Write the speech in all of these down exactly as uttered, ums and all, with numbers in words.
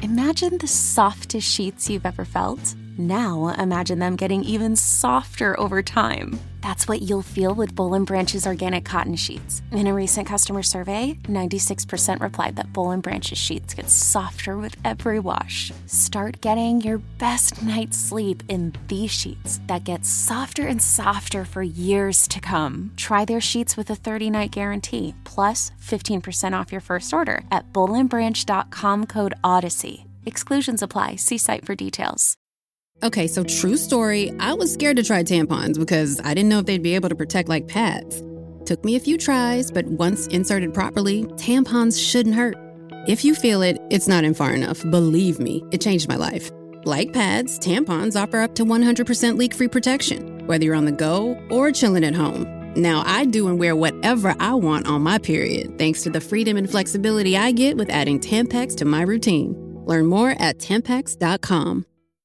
Imagine the softest sheets you've ever felt. Now imagine them getting even softer over time. That's what you'll feel with Boll and Branch's organic cotton sheets. In a recent customer survey, ninety-six percent replied that Boll and Branch's sheets get softer with every wash. Start getting your best night's sleep in these sheets that get softer and softer for years to come. Try their sheets with a thirty-night guarantee, plus fifteen percent off your first order at boll and branch dot com code Odyssey. Exclusions apply. See site for details. Okay, so true story, I was scared to try tampons because I didn't know if they'd be able to protect like pads. Took me a few tries, but once inserted properly, tampons shouldn't hurt. If you feel it, it's not in far enough. Believe me, it changed my life. Like pads, tampons offer up to one hundred percent leak-free protection, whether you're on the go or chilling at home. Now, I do and wear whatever I want on my period, thanks to the freedom and flexibility I get with adding Tampax to my routine. Learn more at tampax dot com.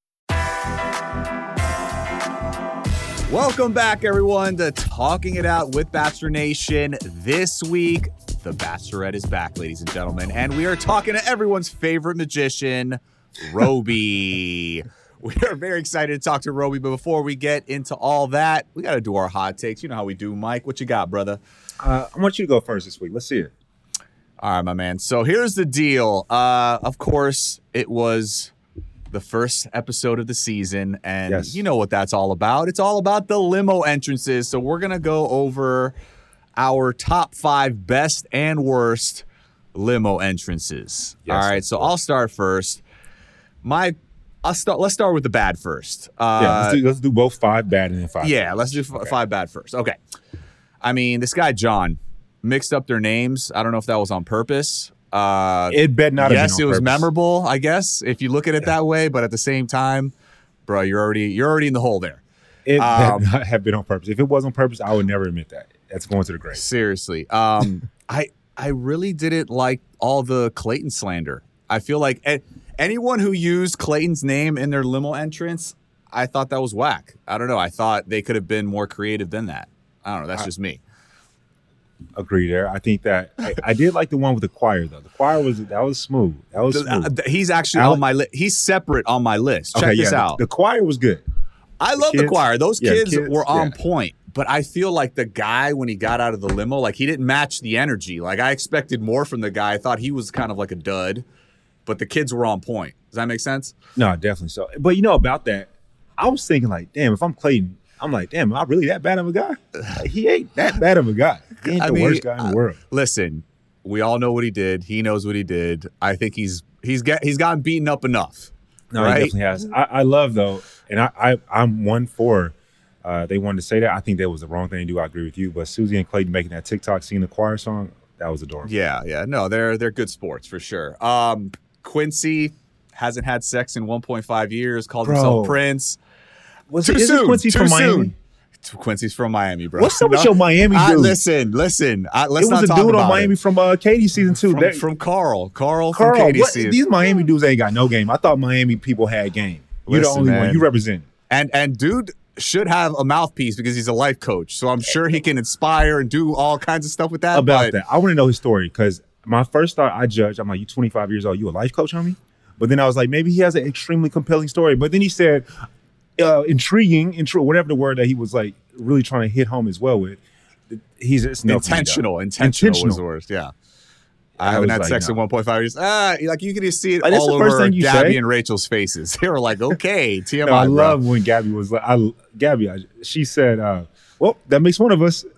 Welcome back, everyone, to Talking It Out with Bachelor Nation. This week, the Bachelorette is back, ladies and gentlemen, and we are talking to everyone's favorite magician, Roby. We are very excited to talk to Roby, but before we get into all that, we got to do our hot takes. You know how we do, Mike. What you got, brother? Uh, I want you to go first this week. Let's see it. All right, my man. So here's the deal. Uh, of course, it was the first episode of the season, and yes. You know what that's all about. It's all about the limo entrances. So we're going to go over our top five best and worst limo entrances. Yes, all right, so I'll start first. My, I'll start. Let's start with the bad first. Uh, yeah, let's do, let's do both five bad and then five. Yeah, bad. let's do okay. five bad first. Okay. I mean, this guy John mixed up their names. I don't know if that was on purpose. Uh, it better not have yes, been on it was purpose. memorable, I guess, if you look at it that way. But at the same time, bro, you're already you're already in the hole there. It um, better not have been on purpose. If it was on purpose, I would never admit that. That's going to the grave. Seriously, um, I I really didn't like all the Clayton slander. I feel like a- anyone who used Clayton's name in their limo entrance, I thought that was whack. I don't know. I thought they could have been more creative than that. I don't know. That's I, just me. Agree there. I think that I, I did like the one with the choir though. The choir was that was smooth. That was smooth. Uh, he's actually Alec, on my list. He's separate on my list. Check okay, this yeah, out. The, the choir was good. I the love kids, the choir. Those yeah, kids, kids were on yeah. point. But I feel like the guy, when he got out of the limo, like he didn't match the energy. Like I expected more from the guy. I thought he was kind of like a dud. But the kids were on point. Does that make sense? No, definitely so. But you know about that, I was thinking like, damn, if I'm Clayton, I'm like, damn, am I really that bad of a guy? Like, he ain't that bad of a guy. He ain't I the mean, worst guy in the world. Uh, listen, we all know what he did. He knows what he did. I think he's he's get he's gotten beaten up enough. No, right? he definitely has. I, I love though, and I, I I'm one for. Uh, they wanted to say that. I think that was the wrong thing to do. I agree with you. But Susie and Clayton making that TikTok, singing the choir song, that was adorable. Yeah, yeah. No, they're they're good sports for sure. Um, Quincy hasn't had sex in one point five years. Called Bro. himself Prince. Was Too it, soon. Quincy Too from soon. Miami? Quincy's from Miami, bro. What's up no? with your Miami dude? I, listen, listen. I, let's it not was a talk dude about on Miami it. from uh, Katie season two. From, they, from Carl. Carl, Carl, from Katie what, season. these Miami dudes ain't got no game. I thought Miami people had game. You're Listen, the only man. one. You represent. And and dude should have a mouthpiece because he's a life coach. So I'm sure he can inspire and do all kinds of stuff with that. About but, that, I want to know his story because my first thought I judged. I'm like, you twenty-five years old. You a life coach, homie? But then I was like, maybe he has an extremely compelling story. But then he said, uh, intriguing, intro, whatever the word that he was like really trying to hit home as well with. He's it's no intentional. Intentional, intentional was the worst. Yeah. I, I haven't had like, sex no. in one point five years. Ah, like you can just see it like, all over Gabby say. and Rachel's faces. They were like, okay, T M I. No, I bro. love when Gabby was like, I, Gabby, I, she said, uh, well, that makes one of us.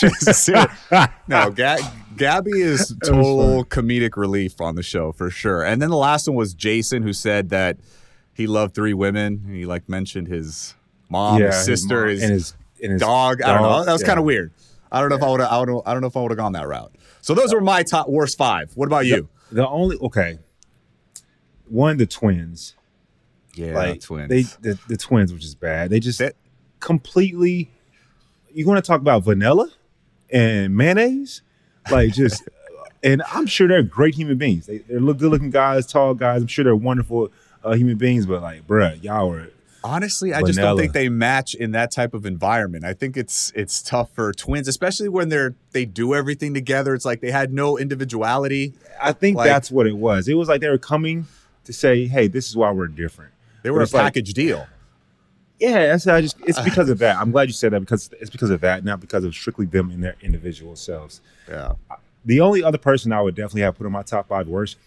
no, Ga- Gabby is total comedic relief on the show for sure. And then the last one was Jason, who said that he loved three women. He like mentioned his mom, yeah, his sister, his, his, and his, and his dog. dog. I don't know. That was yeah. kind of weird. I don't know yeah. if I would. I don't. I don't know if I would have gone that route. So those were my top worst five. What about you? The, the only okay. One, the twins. Yeah, like, twins. They the, the twins, which is bad. They just that, completely. You want to talk about vanilla and mayonnaise, like just. And I'm sure they're great human beings. They, they're good looking guys, tall guys. I'm sure they're wonderful uh, human beings. But like, bruh, y'all were. Honestly, I vanilla. just don't think they match in that type of environment. I think it's it's tough for twins, especially when they're they do everything together. It's like they had no individuality. I think like, that's what it was. It was like they were coming to say, hey, this is why we're different. They were a package like, deal. Yeah, that's I just. It's because of that. I'm glad you said that because it's because of that, not because of strictly them in their individual selves. Yeah. The only other person I would definitely have put on my top five worst.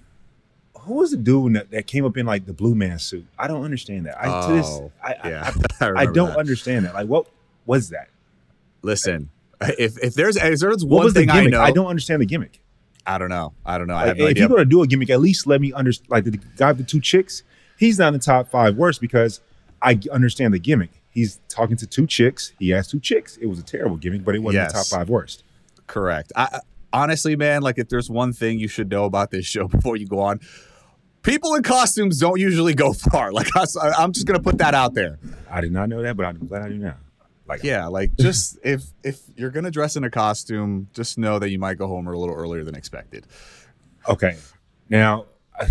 Who was the dude that, that came up in like the blue man suit? I don't understand that. I oh, to this, I, yeah. I, I, I don't that. understand that. Like, what was that? Listen, if if there's if there's what one was thing the gimmick? I know, I don't understand the gimmick. I don't know. I don't know. I like, have no if idea. you're gonna do a gimmick, at least let me understand. Like the guy with the two chicks, he's not in the top five worst because I understand the gimmick. He's talking to two chicks. He has two chicks. It was a terrible gimmick, but it wasn't yes. the top five worst. Correct. I, honestly, man, like if there's one thing you should know about this show before you go on, people in costumes don't usually go far. Like I, I'm just gonna put that out there. I did not know that, but I'm glad I do now. Like yeah, like just if if you're gonna dress in a costume, just know that you might go home a little earlier than expected. Okay, now I.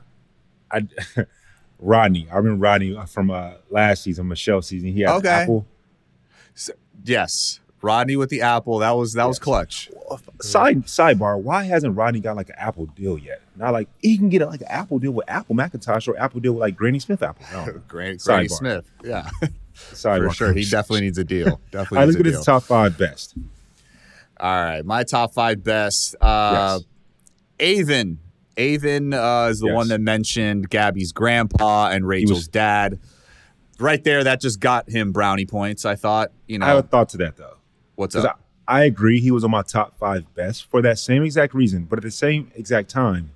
I Rodney, I remember Rodney from uh, last season, Michelle season. He had okay. an apple. So, yes, Rodney with the apple. That was that yes. was clutch. Side sidebar: why hasn't Rodney got like an Apple deal yet? Not like he can get a, like an Apple deal with Apple Macintosh or Apple deal with like Granny Smith Apple. No. Granny, Granny Smith, yeah, sidebar. For sure. He definitely needs a deal. Definitely. All right, needs let's get a his deal. top five best. All right, my top five best. Uh, yes. Avon. Avon uh, is the yes. one that mentioned Gabby's grandpa and Rachel's was, dad. Right there, that just got him brownie points, I thought. You know, I have a thought to that, though. What's up? I, I agree he was on my top five best for that same exact reason. But at the same exact time,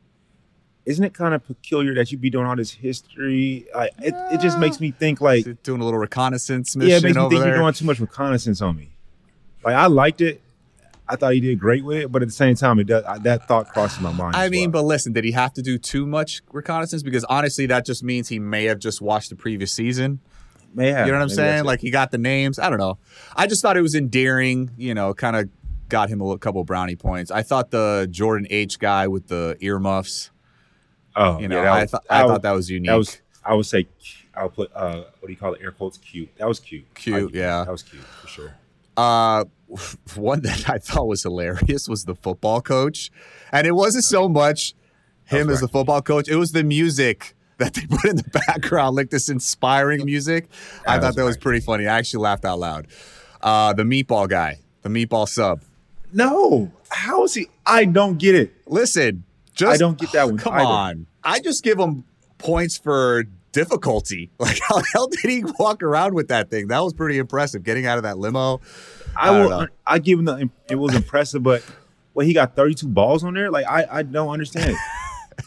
isn't it kind of peculiar that you be doing all this history? I, it, it just makes me think like... Doing a little reconnaissance mission Yeah, it makes me over think there. you're doing too much reconnaissance on me. Like, I liked it. I thought he did great with it, but at the same time, it does, that thought crosses my mind. I as mean, well. but listen, did he have to do too much reconnaissance? Because honestly, that just means he may have just watched the previous season. May have. You know what I'm Maybe saying? Like he got the names. I don't know. I just thought it was endearing. You know, kind of got him a little, couple brownie points. I thought the Jordan H guy with the earmuffs. Oh, you know, yeah, I, was, th- I, I thought that was unique. That was. I would say. I'll put. Uh, what do you call it? Air quotes. Cute. That was cute. Cute. I, yeah. That was cute for sure. Uh, one that I thought was hilarious was the football coach. And it wasn't so much him as the football coach. It was the music that they put in the background, like this inspiring music. I thought that was pretty funny. I actually laughed out loud. Uh, the meatball guy, the meatball sub. No. How is he? I don't get it. Listen, just. I don't get that one. Come either. on. I just give him points for difficulty. Like, how the hell did he walk around with that thing? That was pretty impressive. Getting out of that limo. I, I will. I give him the. It was impressive, but well, he got thirty-two balls on there. Like I, I don't understand it.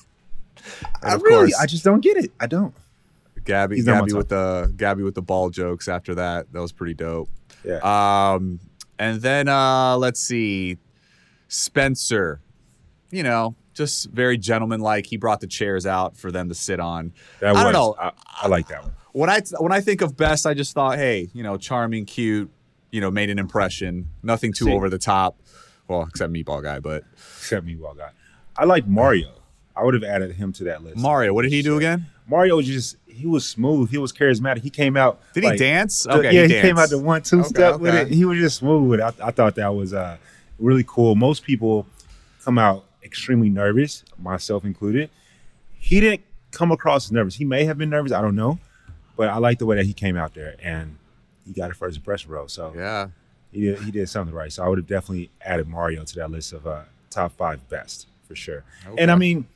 I really, course, I just don't get it. I don't. Gabby, Gabby with the Gabby with the ball jokes. After that, that was pretty dope. Yeah. Um, and then uh, let's see, Spencer. You know, just very gentlemanlike. He brought the chairs out for them to sit on. That was, I don't know. I, I like that one. When I when I think of best, I just thought, hey, you know, charming, cute. You know, made an impression. Nothing too See, over the top. Well, except Meatball Guy, but except Meatball Guy. I like Mario. I would have added him to that list. Mario, what did he do again? Mario was just he was smooth. He was charismatic. He came out. Did like, he dance? The, okay, yeah, he, he came out the one two okay, step okay. with it. He was just smooth. I, I thought that was uh, really cool. Most people come out extremely nervous, myself included. He didn't come across as nervous. He may have been nervous. I don't know, but I like the way that he came out there and. He got a first impression role, so yeah, he did he did something right. So I would have definitely added Mario to that list of uh, top five best for sure. Okay. And I mean,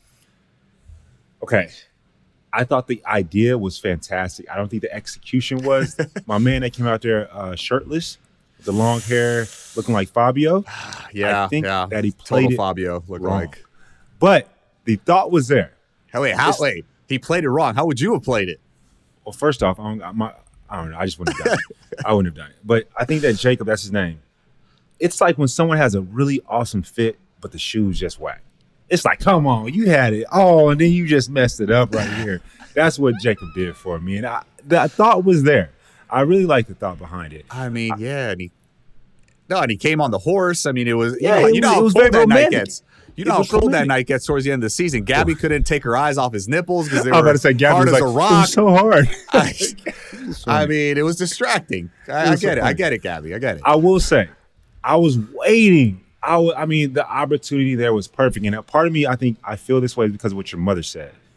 okay, I thought the idea was fantastic. I don't think the execution was. My man that came out there uh, shirtless, with the long hair, looking like Fabio. yeah, I think yeah. that he played Total it Fabio looked wrong. like. But the thought was there. Hey, wait, how? It's, wait, he played it wrong. How would you have played it? Well, first off, I don't, my. I don't know. I just wouldn't have done it. I wouldn't have done it. But I think that Jacob, that's his name. It's like when someone has a really awesome fit, but the shoes just whack. It's like, come on, you had it. Oh, and then you just messed it up right here. That's what Jacob did for me. And I, the thought was there. I really like the thought behind it. I mean, I, yeah. And he, no, and he came on the horse. I mean, it was, yeah, you know, it you know was, how it was cold very that romantic. night gets. You know how cold romantic. that night gets towards the end of the season. Gabby couldn't take her eyes off his nipples because they were I was about to say, Gabby hard was as like, a rock. It was so hard. I, I mean, it was distracting. I, I get it. I get it, Gabby. I get it. I will say, I was waiting. I, w- I mean, the opportunity there was perfect. And part of me, I think I feel this way because of what your mother said.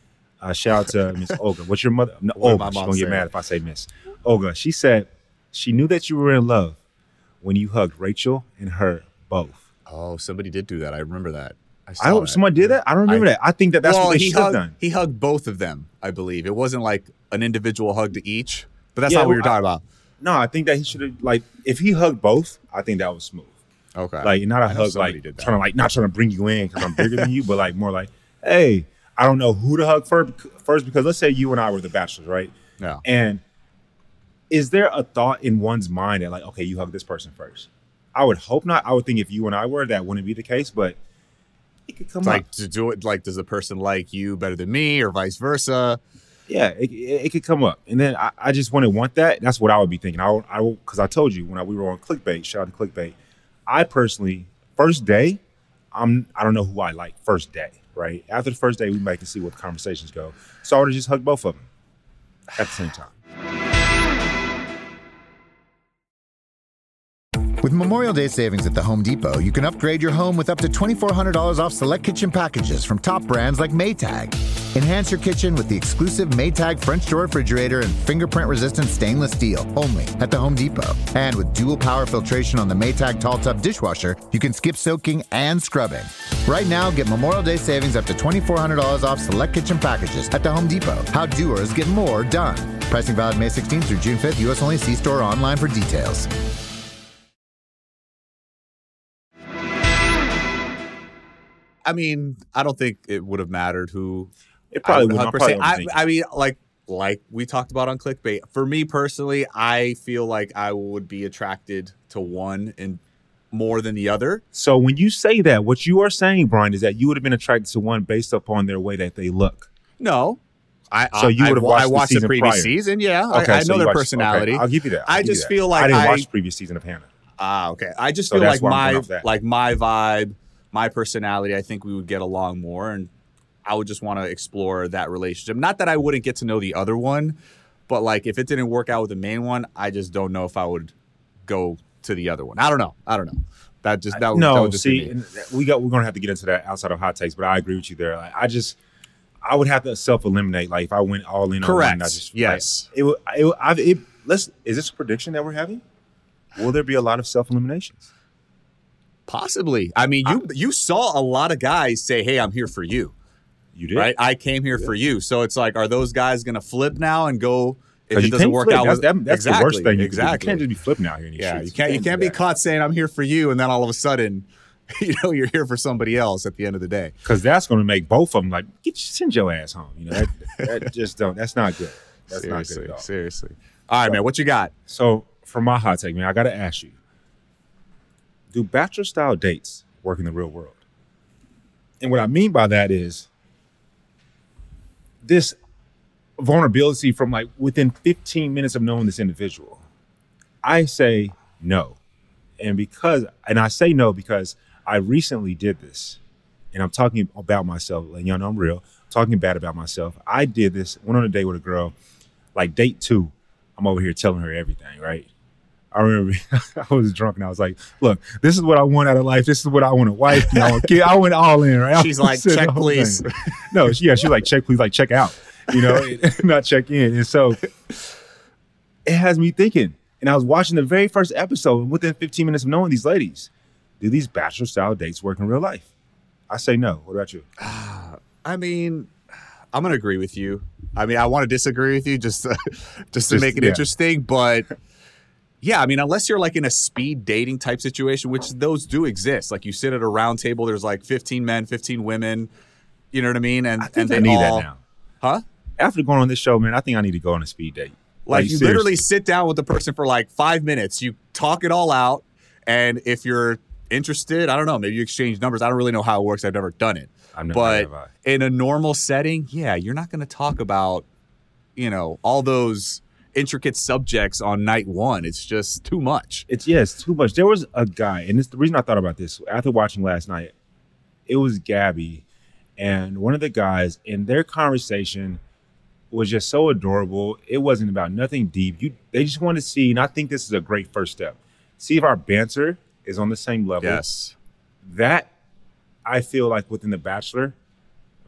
Uh, shout out to Miss Olga. What's your mother? No, Olga. She's gonna get mad if I say Miss Olga. She said she knew that you were in love when you hugged Rachel and her both. Oh, somebody did do that. I remember that. I, I don't. That. Someone did that. I don't remember I, that. I think that that's well, what they should have done. He hugged both of them, I believe. It wasn't like an individual hug to each, but that's yeah, not what well, you're talking I, about. No, I think that he should have like if he hugged both. I think that was smooth. Okay, like not a hug like trying to like not trying to bring you in because I'm bigger than you, but like more like, hey. I don't know who to hug first, first because let's say you and I were the bachelors, right? Yeah. And is there a thought in one's mind that like, okay, you hug this person first? I would hope not. I would think if you and I were, that wouldn't be the case, but it could come it's up. Like to do it, like does the person like you better than me or vice versa? Yeah, it, it, it could come up. And then I, I just wouldn't want that. That's what I would be thinking. I I because I told you when I, we were on Clickbait, shout out to Clickbait, I personally, first day, I'm, I don't know who I like first day. Right after the first day, we might can see what the conversations go. So I would have just hugged both of them at the same time. With Memorial Day savings at the Home Depot, you can upgrade your home with up to twenty-four hundred dollars off select kitchen packages from top brands like Maytag. Enhance your kitchen with the exclusive Maytag French door refrigerator and fingerprint-resistant stainless steel, only at the Home Depot. And with dual power filtration on the Maytag Tall Tub dishwasher, you can skip soaking and scrubbing. Right now, get Memorial Day savings up to twenty-four hundred dollars off select kitchen packages at the Home Depot. How doers get more done. Pricing valid May sixteenth through June fifth. U S only. See store or online for details. I mean, I don't think it would have mattered who. It probably would per se. I, I mean, like like we talked about on Clickbait. For me personally, I feel like I would be attracted to one and more than the other. So when you say that, what you are saying, Brian, is that you would have been attracted to one based upon their way that they look. No. I, so you would have watched, I watched the, season the previous prior. season, yeah. Okay, I, I so know their watched, personality. Okay, I'll give you that. I'll I just that. feel like I didn't I, watch the previous season of Hannah. Ah, okay. I just so feel like my that. like my vibe, my personality, I think we would get along more, and I would just want to explore that relationship. Not that I wouldn't get to know the other one, but like if it didn't work out with the main one, I just don't know if I would go to the other one. I don't know. I don't know. That just that, no, that would just see, be me. we got we're gonna have to get into that outside of hot takes, but I agree with you there. Like, I just I would have to self eliminate. Like if I went all in, correct? On one, I just, yes. Like, it would. It, would, I, it, let's. Is this a prediction that we're having? Will there be a lot of self eliminations? Possibly. I mean, you I, you saw a lot of guys say, "Hey, I'm here for you." You did, right? I came here for you. So it's like, are those guys gonna flip now and go? If it doesn't work flip. out, that's, that, that's exactly, the worst thing. You exactly. You can't just be flipping out here. In these yeah, streets. you can't. You can't, you can't be caught saying I'm here for you, and then all of a sudden, you know, you're here for somebody else at the end of the day. Because that's going to make both of them like, get send your ass home. You know, that, that just don't. That's not good. That's seriously, not good at all. Seriously. All right, so, man. What you got? So for my hot take, man, I got to ask you: do bachelor style dates work in the real world? And what I mean by that is this vulnerability from like within fifteen minutes of knowing this individual. I say no. And because, and I say no because I recently did this and I'm talking about myself. Like, you know, I'm real, I'm talking bad about myself. I did this, went on a date with a girl, like date two. I'm over here telling her everything, right? I remember I was drunk and I was like, look, this is what I want out of life. This is what I want a wife. You know, kid. I went all in, right? She's like, check, please. No, she, yeah, she's like, check, please, like, check out, you know, not check in. And so it has me thinking. And I was watching the very first episode, and within fifteen minutes of knowing these ladies, do these bachelor style dates work in real life? I say no. What about you? I mean, I'm going to agree with you. I mean, I want to disagree with you just to, just to just, make it yeah. interesting, but yeah, I mean, unless you're like in a speed dating type situation, which those do exist. Like you sit at a round table, there's like fifteen men, fifteen women, you know what I mean? And, I think and they I need all, that now. Huh? After going on this show, man, I think I need to go on a speed date. Like, like you seriously. literally sit down with the person for like five minutes. You talk it all out. And if you're interested, I don't know, maybe you exchange numbers. I don't really know how it works. I've never done it. I've never, but never. in a normal setting, yeah, you're not going to talk about, you know, all those intricate subjects on night one. It's just too much. It's, yeah, it's too much. There was a guy, and it's the reason I thought about this. After watching last night, it was Gabby and one of the guys, in their conversation was just so adorable. It wasn't about nothing deep. You, they just want to see, and I think this is a great first step. See if our banter is on the same level. Yes. That, I feel like within The Bachelor,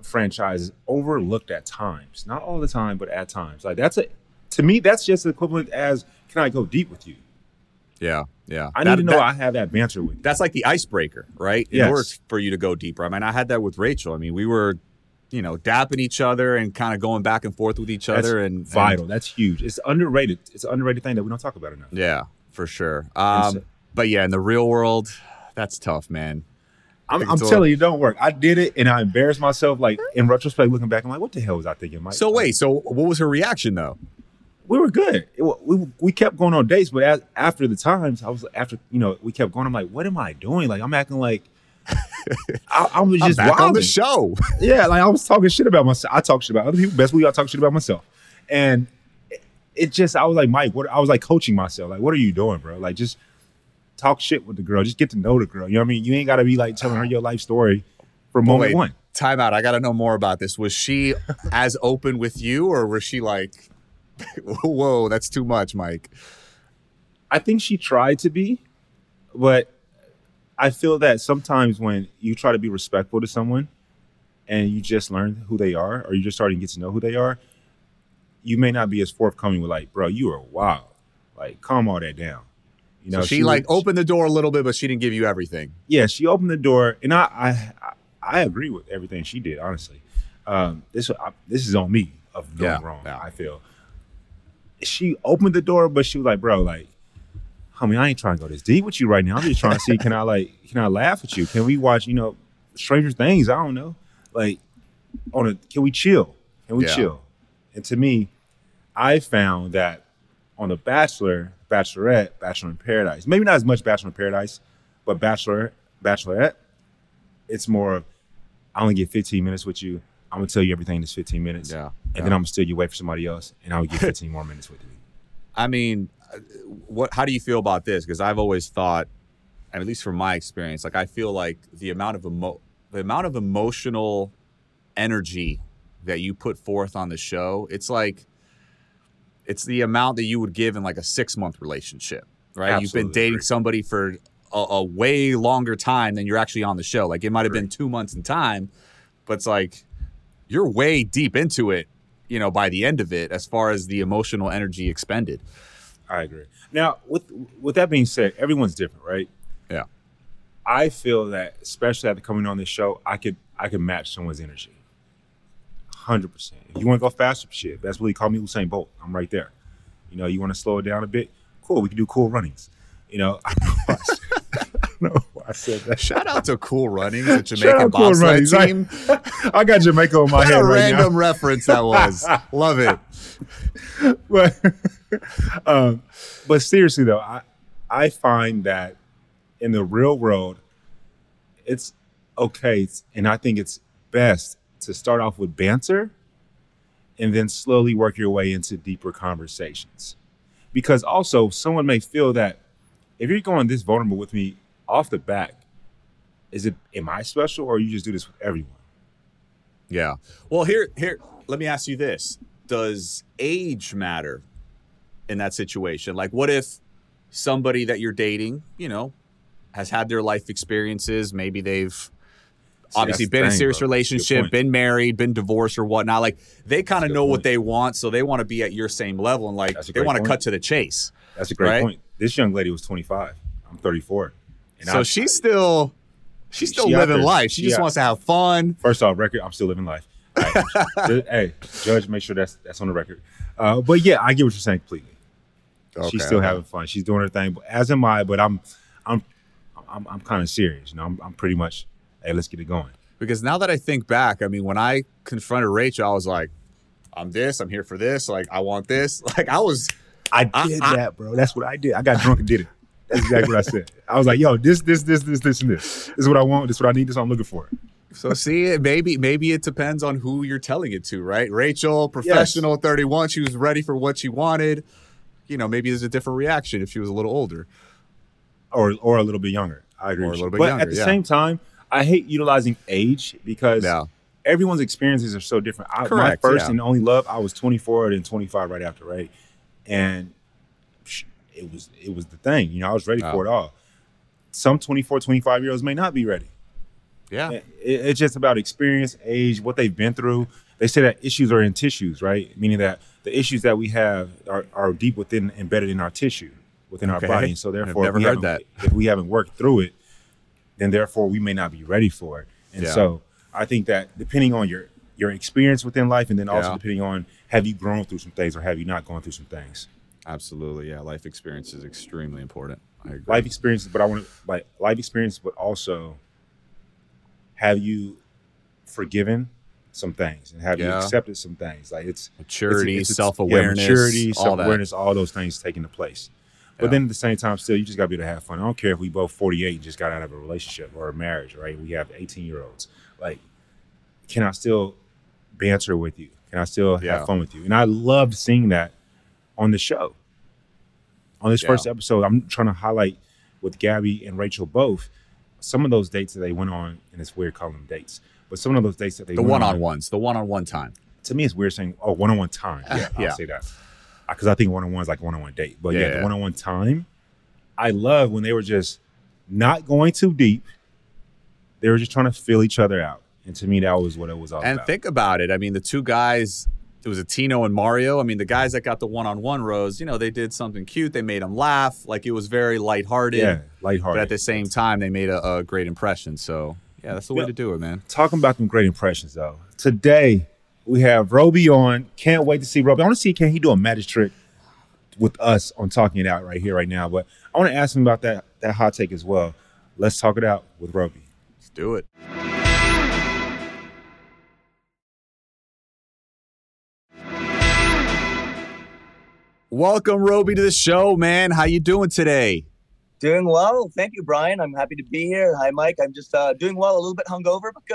franchise is overlooked at times. Not all the time, but at times. Like that's a, to me, that's just the equivalent as, can I go deep with you? Yeah, yeah. I that, need to know that, I have that banter with you. That's like the icebreaker, right? In yes. order for you to go deeper. I mean, I had that with Rachel. I mean, we were, you know, dapping each other and kind of going back and forth with each that's other. and vital. And, that's huge. It's underrated. It's an underrated thing that we don't talk about enough. Yeah, for sure. Um, but yeah, in the real world, that's tough, man. I'm, I'm telling you, it don't work. I did it, and I embarrassed myself. Like, in retrospect, looking back, I'm like, what the hell was I thinking, Mike? So wait, so what was her reaction, though? We were good. It, we we kept going on dates, but as, after the times, I was after you know we kept going. I'm like, what am I doing? Like, I'm acting like I, I was just I'm back wilding. on the show. Yeah, like I was talking shit about myself. I talk shit about other people. Best believe I talk shit about myself, and it, it just I was like, Mike, what? I was like coaching myself. Like, what are you doing, bro? Like, just talk shit with the girl. Just get to know the girl. You know what I mean? You ain't got to be like telling her your life story from moment wait, one. Time out. I got to know more about this. Was she as open with you, or was she like, whoa, that's too much, Mike? I think she tried to be, but I feel that sometimes when you try to be respectful to someone and you just learn who they are, or you just starting to get to know who they are, you may not be as forthcoming with like, bro, you are wild. Like, calm all that down. You know, so she, she like was, opened the door a little bit, but she didn't give you everything. Yeah, she opened the door, and I I, I agree with everything she did. Honestly, um, this I, this is on me of doing yeah, wrong. Yeah. I feel she opened the door, but she was like, "Bro, like, homie, I ain't trying to go this deep with you right now. I'm just trying to see can I like can I laugh with you? Can we watch you know Stranger Things? I don't know, like on a can we chill? Can we yeah. chill?" And to me, I found that on The Bachelor, Bachelorette, Bachelor in Paradise, maybe not as much Bachelor in Paradise, but Bachelor, Bachelorette, it's more of, I only get fifteen minutes with you. I'm going to tell you everything in this fifteen minutes. Yeah. And yeah. then I'm going to steal you away for somebody else, and I'll get fifteen more minutes with you. I mean, what? How do you feel about this? Because I've always thought, and at least from my experience, like I feel like the amount of emo- the amount of emotional energy that you put forth on the show, it's like, it's the amount that you would give in like a six month relationship, right? Absolutely. You've been dating agree. somebody for a, a way longer time than you're actually on the show. Like it might have been two months in time, but it's like you're way deep into it, you know, by the end of it, as far as the emotional energy expended. I agree. Now, with with that being said, everyone's different, right? Yeah. I feel that, especially after coming on this show, I could I could match someone's energy. one hundred percent. If you want to go faster, shit, that's what you call me Usain Bolt. I'm right there. You know, you want to slow it down a bit? Cool, we can do cool runnings. You know, I don't know why I said that. Shout out to Cool Runnings, the Jamaican cool bobsled team. I, I got Jamaica on my What head a right random now. reference that was. Love it. But, um, but seriously though, I I find that in the real world, it's okay, and I think it's best to start off with banter and then slowly work your way into deeper conversations. Because also, someone may feel that if you're going this vulnerable with me off the bat, is it, am I special, or you just do this with everyone? Yeah. Well, here, here, let me ask you this. Does age matter in that situation? Like, what if somebody that you're dating, you know, has had their life experiences, maybe they've obviously That's been in a thing, serious bro. relationship, been married, been divorced or whatnot. Like they kind of know point. what they want, so they want to be at your same level, and like That's a they great want to point. cut to the chase. That's a great right? point. This young lady was twenty-five. I'm thirty-four. And So I, she's still she's still She out living there. life. She She just out- wants to have fun. First off, record, I'm still living life. All right. Hey, Judge, make sure that's that's on the record. Uh, but yeah, I get what you're saying completely. Okay, She's still okay. having fun. She's doing her thing, but as am I. But I'm, I'm, I'm, I'm kind of serious. You know, I'm, I'm pretty much. Hey, let's get it going. Because now that I think back, I mean, when I confronted Rachel, I was like, I'm this, I'm here for this. Like, I want this. Like, I was. I did I- that, bro. That's what I did. I got drunk and did it. That's exactly what I said. I was like, yo, this, this, this, this, this, and this. This is what I want. This is what I need. This is what I'm looking for. So, see, maybe maybe it depends on who you're telling it to, right? Rachel, professional, yes. thirty-one, she was ready for what she wanted. You know, maybe there's a different reaction if she was a little older. Or or a little bit younger. I agree Or a with you. little bit But younger, at the yeah. same time, I hate utilizing age because Yeah. everyone's experiences are so different. I, my Correct, first yeah. and only love, I was twenty-four and twenty-five right after, right? And psh, it was it was the thing. You know, I was ready Oh. for it all. Some twenty-four, twenty-five year olds may not be ready. Yeah. It, it's just about experience, age, what they've been through. They say that issues are in tissues, right? Meaning that the issues that we have are, are deep within, embedded in our tissue, within okay. our body. And so therefore, I've never if, we heard haven't, that. if we haven't worked through it, then therefore we may not be ready for it. And yeah. so I think that depending on your, your experience within life, and then also yeah. depending on have you grown through some things or have you not gone through some things. Absolutely. Yeah. Life experience is extremely important. I agree. Life experiences, but I want to like life experience, but also have you forgiven some things and have yeah. you accepted some things? Like it's maturity, it's, it's, self-awareness, yeah, maturity, all self-awareness, that. all those things taking the place. But yeah. then at the same time, still, you just gotta be able to have fun. I don't care if we both forty-eight and just got out of a relationship or a marriage, right? We have eighteen-year-olds. Like, can I still banter with you? Can I still yeah. have fun with you? And I loved seeing that on the show. On this yeah. first episode, I'm trying to highlight with Gabby and Rachel both some of those dates that they went on, and it's weird calling them dates, but some of those dates that they the went one-on-ones, on, the one-on-one time. To me, it's weird saying, oh, one-on-one time. Yeah, I'll yeah. say that. Because I think one-on-one is like a one-on-one date. But yeah, yeah, the yeah. one-on-one time, I love when they were just not going too deep. They were just trying to fill each other out. And to me, that was what it was all and about. And think about it. I mean, the two guys, it was a Tino and Mario. I mean, the guys that got the one-on-one rose, you know, they did something cute. They made them laugh. Like, it was very lighthearted. Yeah, lighthearted. But at the same time, they made a, a great impression. So, yeah, that's the way yeah. to do it, man. Talking about them great impressions, though. Today, we have Roby on. Can't wait to see Roby. I want to see, can he do a magic trick with us on Talking It Out right here, right now. But I want to ask him about that, that hot take as well. Let's talk it out with Roby. Let's do it. Welcome, Roby, to the show, man. How you doing today? Doing well. Thank you, Brian. I'm happy to be here. Hi, Mike. I'm just uh, doing well, a little bit hungover, but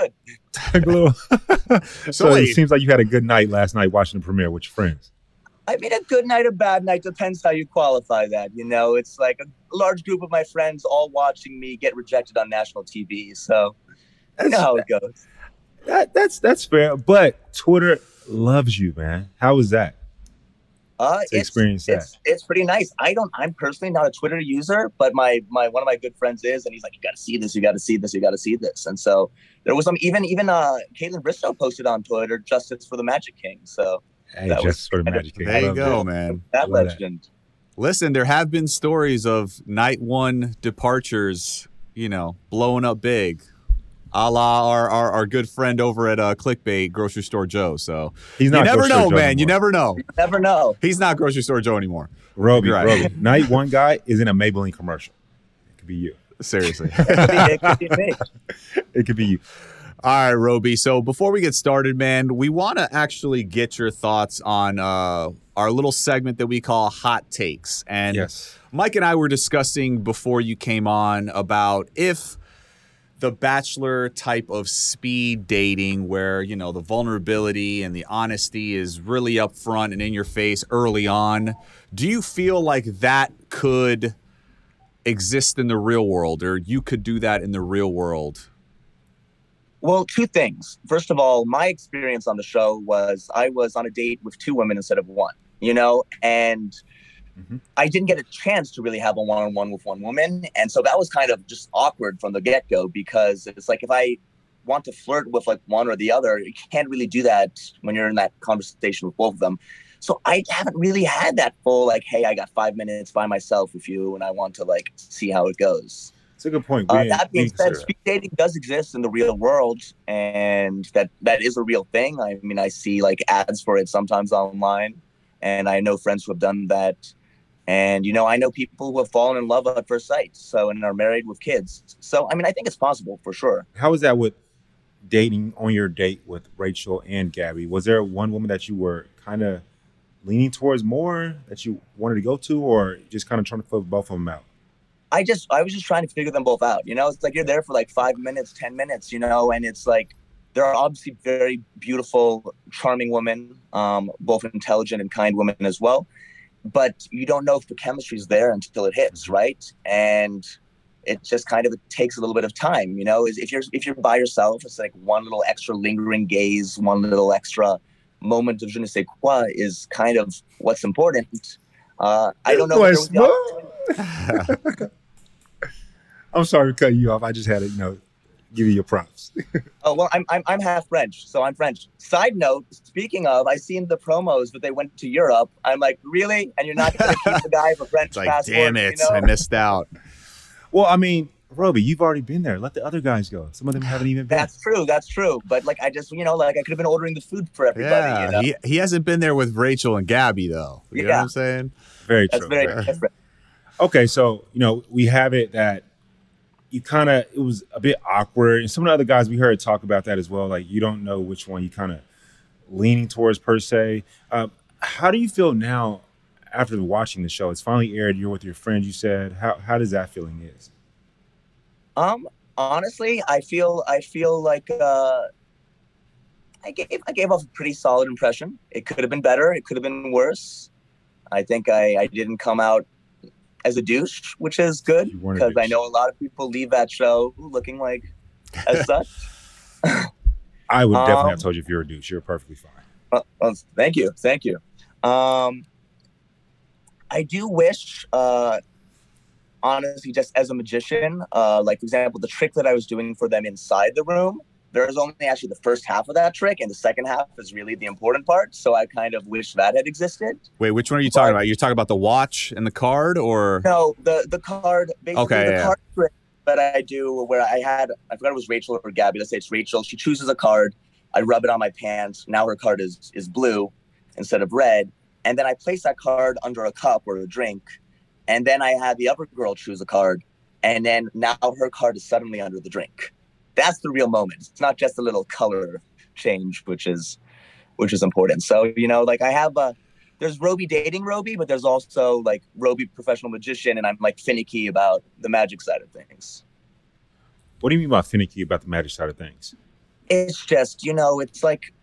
good. so so it seems like you had a good night last night watching the premiere with your friends. I mean, a good night, a bad night, depends how you qualify that. You know, it's like a large group of my friends all watching me get rejected on national T V. So you know how it goes. That, that's, that's fair. But Twitter loves you, man. How was that? Uh, to experience that. It's, it's pretty nice. I don't. I'm personally not a Twitter user, but my my one of my good friends is, and he's like, "You got to see this. You got to see this. You got to see this." And so there was some. Even even uh, Caitlin Bristow posted on Twitter, "Justice for the Magic King." So hey, that Justice for the Magic King. There you go, that. man. That legend. That. Listen, there have been stories of night one departures, you know, blowing up big. A la our, our, our good friend over at uh, Clickbait, Grocery Store Joe. So he's not you never know, Joe man. Anymore. You never know. You never know. He's not Grocery Store Joe anymore. Roby, right. Roby. Night one guy is in a Maybelline commercial. It could be you. Seriously. it, could be, it could be me. It could be you. All right, Roby. So before we get started, man, we want to actually get your thoughts on uh, our little segment that we call Hot Takes. And yes. Mike and I were discussing before you came on about if the Bachelor type of speed dating where, you know, the vulnerability and the honesty is really up front and in your face early on. Do you feel like that could exist in the real world, or you could do that in the real world? Well, two things. First of all, my experience on the show was I was on a date with two women instead of one, you know, and Mm-hmm. I didn't get a chance to really have a one-on-one with one woman. And so that was kind of just awkward from the get-go, because it's like if I want to flirt with like one or the other, you can't really do that when you're in that conversation with both of them. So I haven't really had that full like, hey, I got five minutes by myself with you and I want to like see how it goes. It's a good point. Uh, that being said, speed dating does exist in the real world, and that that is a real thing. I mean, I see like ads for it sometimes online, and I know friends who have done that. And, you know, I know people who have fallen in love at first sight, so, and are married with kids. So, I mean, I think it's possible for sure. How was that with dating on your date with Rachel and Gabby? Was there one woman that you were kind of leaning towards more, that you wanted to go to, or just kind of trying to flip both of them out? I just, I was just trying to figure them both out. You know, it's like you're there for like five minutes, ten minutes, you know, and it's like, there are obviously very beautiful, charming women, um, both intelligent and kind women as well. But you don't know if the chemistry is there until it hits, right? And it just kind of takes a little bit of time, you know. If you're if you're by yourself, it's like one little extra lingering gaze, one little extra moment of je ne sais quoi is kind of what's important. Uh, I don't know. If the I'm sorry to cut you off. I just had to, you know, give you your props. Oh well, I'm I'm I'm half French, so I'm French. Side note: speaking of, I seen the promos, but they went to Europe. I'm like, really? And you're not going to keep the guy for French it's like, passport? Damn it! You know? I missed out. Well, I mean, Roby, you've already been there. Let the other guys go. Some of them haven't even been. That's true. That's true. But like, I just, you know, like I could have been ordering the food for everybody. Yeah, you know? he he hasn't been there with Rachel and Gabby though. You yeah. know what I'm saying? Very That's true. very very. different. Okay, so you know we have it that you kind of it was a bit awkward, and some of the other guys we heard talk about that as well. Like you don't know which one you kind of leaning towards per se. Uh, how do you feel now after watching the show? It's finally aired. You're with your friends. You said how how does that feeling is? Um, honestly, I feel I feel like uh, I gave I gave off a pretty solid impression. It could have been better. It could have been worse. I think I, I didn't come out as a douche, which is good because I know a lot of people leave that show looking like as such. I would definitely um, have told you if you're a douche. You're perfectly fine. Uh, well, thank you, thank you. Um, I do wish. Uh, Honestly, just as a magician, uh, like, for example, the trick that I was doing for them inside the room, there's only actually the first half of that trick, and the second half is really the important part. So I kind of wish that had existed. Wait, which one are you but, talking about? You're talking about the watch and the card, or? No, the, the card, basically okay, the yeah. card trick that I do where I had, I forgot it was Rachel or Gabby. Let's say it's Rachel. She chooses a card. I rub it on my pants. Now her card is, is blue instead of red. And then I place that card under a cup or a drink. And then I had the other girl choose a card, and then now her card is suddenly under the drink. That's the real moment. It's not just a little color change, which is which is important. So, you know, like I have a, there's Roby dating Roby, but there's also like Roby professional magician, and I'm like finicky about the magic side of things. What do you mean by finicky about the magic side of things? It's just, you know, it's like,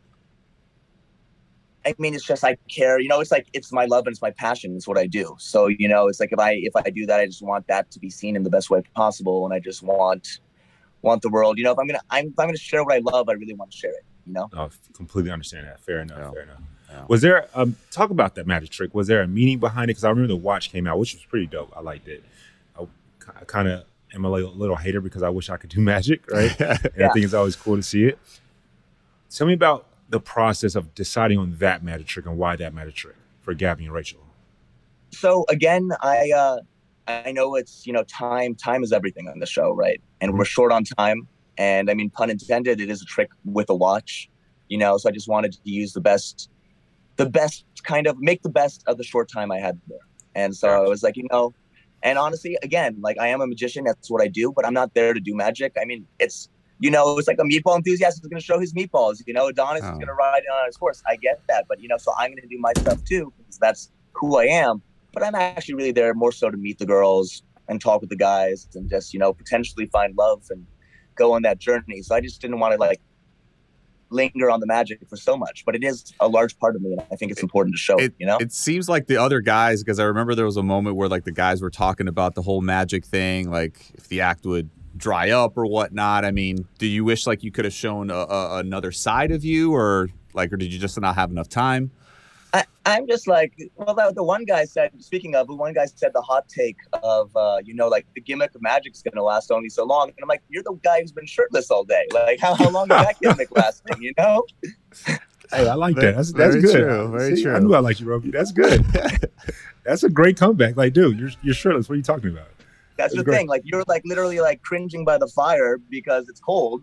I mean, it's just I care, you know, it's like it's my love and it's my passion. It's what I do. So, you know, it's like if I if I do that, I just want that to be seen in the best way possible. And I just want want the world, you know, if I'm going to I'm if I'm going to share what I love, I really want to share it, you know? Oh, completely understand that. Fair enough. Yeah. Fair enough. Yeah. Was there, um, talk about that magic trick. Was there a meaning behind it? Because I remember the watch came out, which was pretty dope. I liked it. I, I kind of am a little, little hater because I wish I could do magic, right? And yeah. I think it's always cool to see it. Tell me about the process of deciding on that magic trick and why that magic trick for Gabby and Rachel. So again, I uh, I know it's, you know, time, time is everything on the show, right? And mm-hmm. we're short on time. And I mean, pun intended, it is a trick with a watch, you know, so I just wanted to use the best, the best kind of make the best of the short time I had there. And so I was like, you know, and honestly, again, like I am a magician, that's what I do, but I'm not there to do magic. I mean, it's, you know, it's like a meatball enthusiast is going to show his meatballs. You know, Adonis oh. is going to ride on his horse. I get that. But, you know, so I'm going to do my stuff too, because that's who I am. But I'm actually really there more so to meet the girls and talk with the guys and just, you know, potentially find love and go on that journey. So I just didn't want to like linger on the magic for so much. But it is a large part of me. And I think it's important to show it, you know? It seems like the other guys, because I remember there was a moment where like the guys were talking about the whole magic thing, like if the act would dry up or whatnot. I mean, do you wish like you could have shown a, a, another side of you, or like, or did you just not have enough time? I, I'm just like, well, the, the one guy said, speaking of, the one guy said the hot take of, uh, you know, like the gimmick of magic's going to last only so long. And I'm like, you're the guy who's been shirtless all day. Like, how, how long is that gimmick lasting, you know? Hey, I like that. That's, that's very good. True, very See, true. I knew I liked you, Roby. That's good. That's a great comeback. Like, dude, you're, you're shirtless. What are you talking about? That's, That's the great. thing. Like, you're like literally like cringing by the fire because it's cold.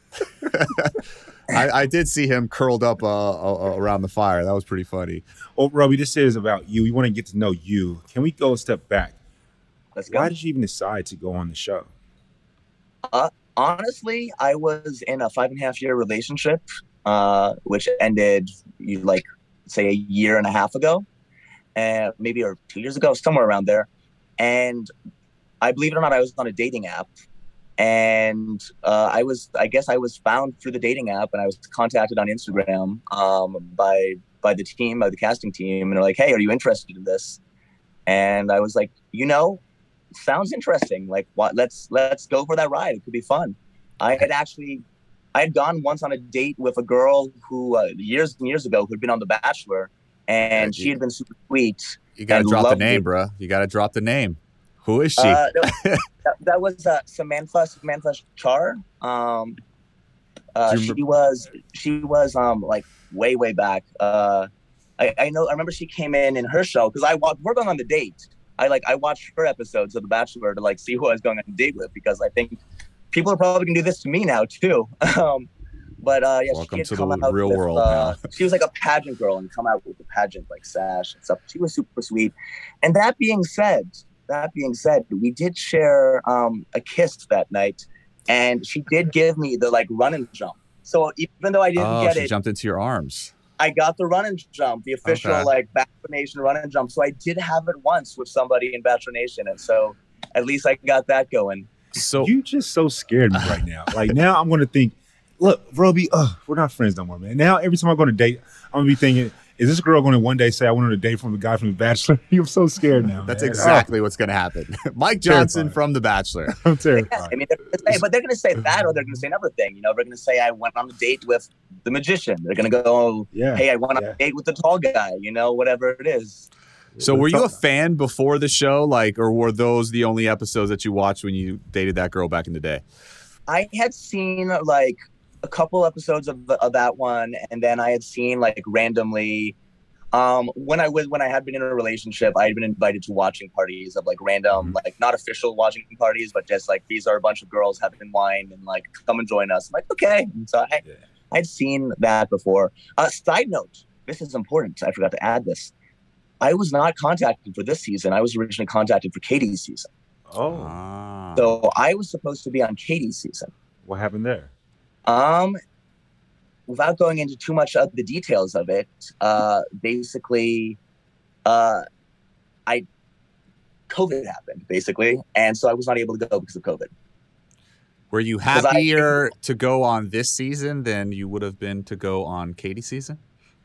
I, I did see him curled up uh, uh, around the fire. That was pretty funny. Well, Roby, this is about you. We want to get to know you. Can we go a step back? Let's go. Why did you even decide to go on the show? Uh, honestly, I was in a five and a half year relationship, uh, which ended like, say, a year and a half ago, and maybe or two years ago, somewhere around there. And I believe it or not, I was on a dating app, and uh, I was, I guess I was found through the dating app, and I was contacted on Instagram um, by by the team, by the casting team, and they're like, "Hey, are you interested in this?" And I was like, "You know, sounds interesting. Like, what? Let's let's go for that ride. It could be fun." I had actually, I had gone once on a date with a girl who uh, years and years ago who had been on The Bachelor, and yeah, she had been super sweet. You got to drop the name, me. bro. You got to drop the name. Who is she? Uh, that, that was uh, Samantha Samantha Char. Um, uh, she was she was um like way way back. Uh, I, I know I remember she came in in her show because I wa- we're going on the date. I like I watched her episodes of The Bachelor to like see who I was going on a date with because I think people are probably gonna do this to me now too. um, but uh, yeah, Welcome she had to come the out real with, world uh, now. she was like a pageant girl and come out with the pageant like sash and stuff. She was super sweet. And that being said, that being said, we did share um, a kiss that night, and she did give me the like run and jump. So even though I didn't oh, get she it, jumped into your arms. I got the run and jump, the official Okay. like Bachelor Nation run and jump. So I did have it once with somebody in Bachelor Nation, and so at least I got that going. So You just so scared me right now. Like now I'm gonna think, look, Roby, uh, we're not friends no more, man. Now every time I go on a date, I'm gonna be thinking, is this girl gonna one day say I went on a date from the guy from The Bachelor? I'm so scared now. that's man. exactly what's going to happen. Mike Johnson Terrifying. from The Bachelor. Oh, I'm Yeah, terrified. I mean, they're gonna say, but they're going to say that, or they're going to say another thing. You know, they're going to say I went on a date with the magician. They're going to go, Yeah. hey, I went on yeah. a date with the tall guy. You know, whatever it is. So were you a Let's talk- fan before the show, like, or were those the only episodes that you watched when you dated that girl back in the day? I had seen like a couple episodes of, of that one, and then I had seen like randomly. Um, when I was when I had been in a relationship, I had been invited to watching parties of like random, Mhm. like not official watching parties, but just like these are a bunch of girls having wine and like come and join us. I'm like, okay. And so I, Yeah. I'd seen that before. Uh, side note, this is important. I forgot to add this. I was not contacted for this season. I was originally contacted for Katie's season. Oh, Ah. So I was supposed to be on Katie's season. what happened there? Um, without going into too much of the details of it, uh, basically, uh, I COVID happened basically, and so I was not able to go because of COVID. Were you 'Cause I- happier to go on this season than you would have been to go on Katie's season?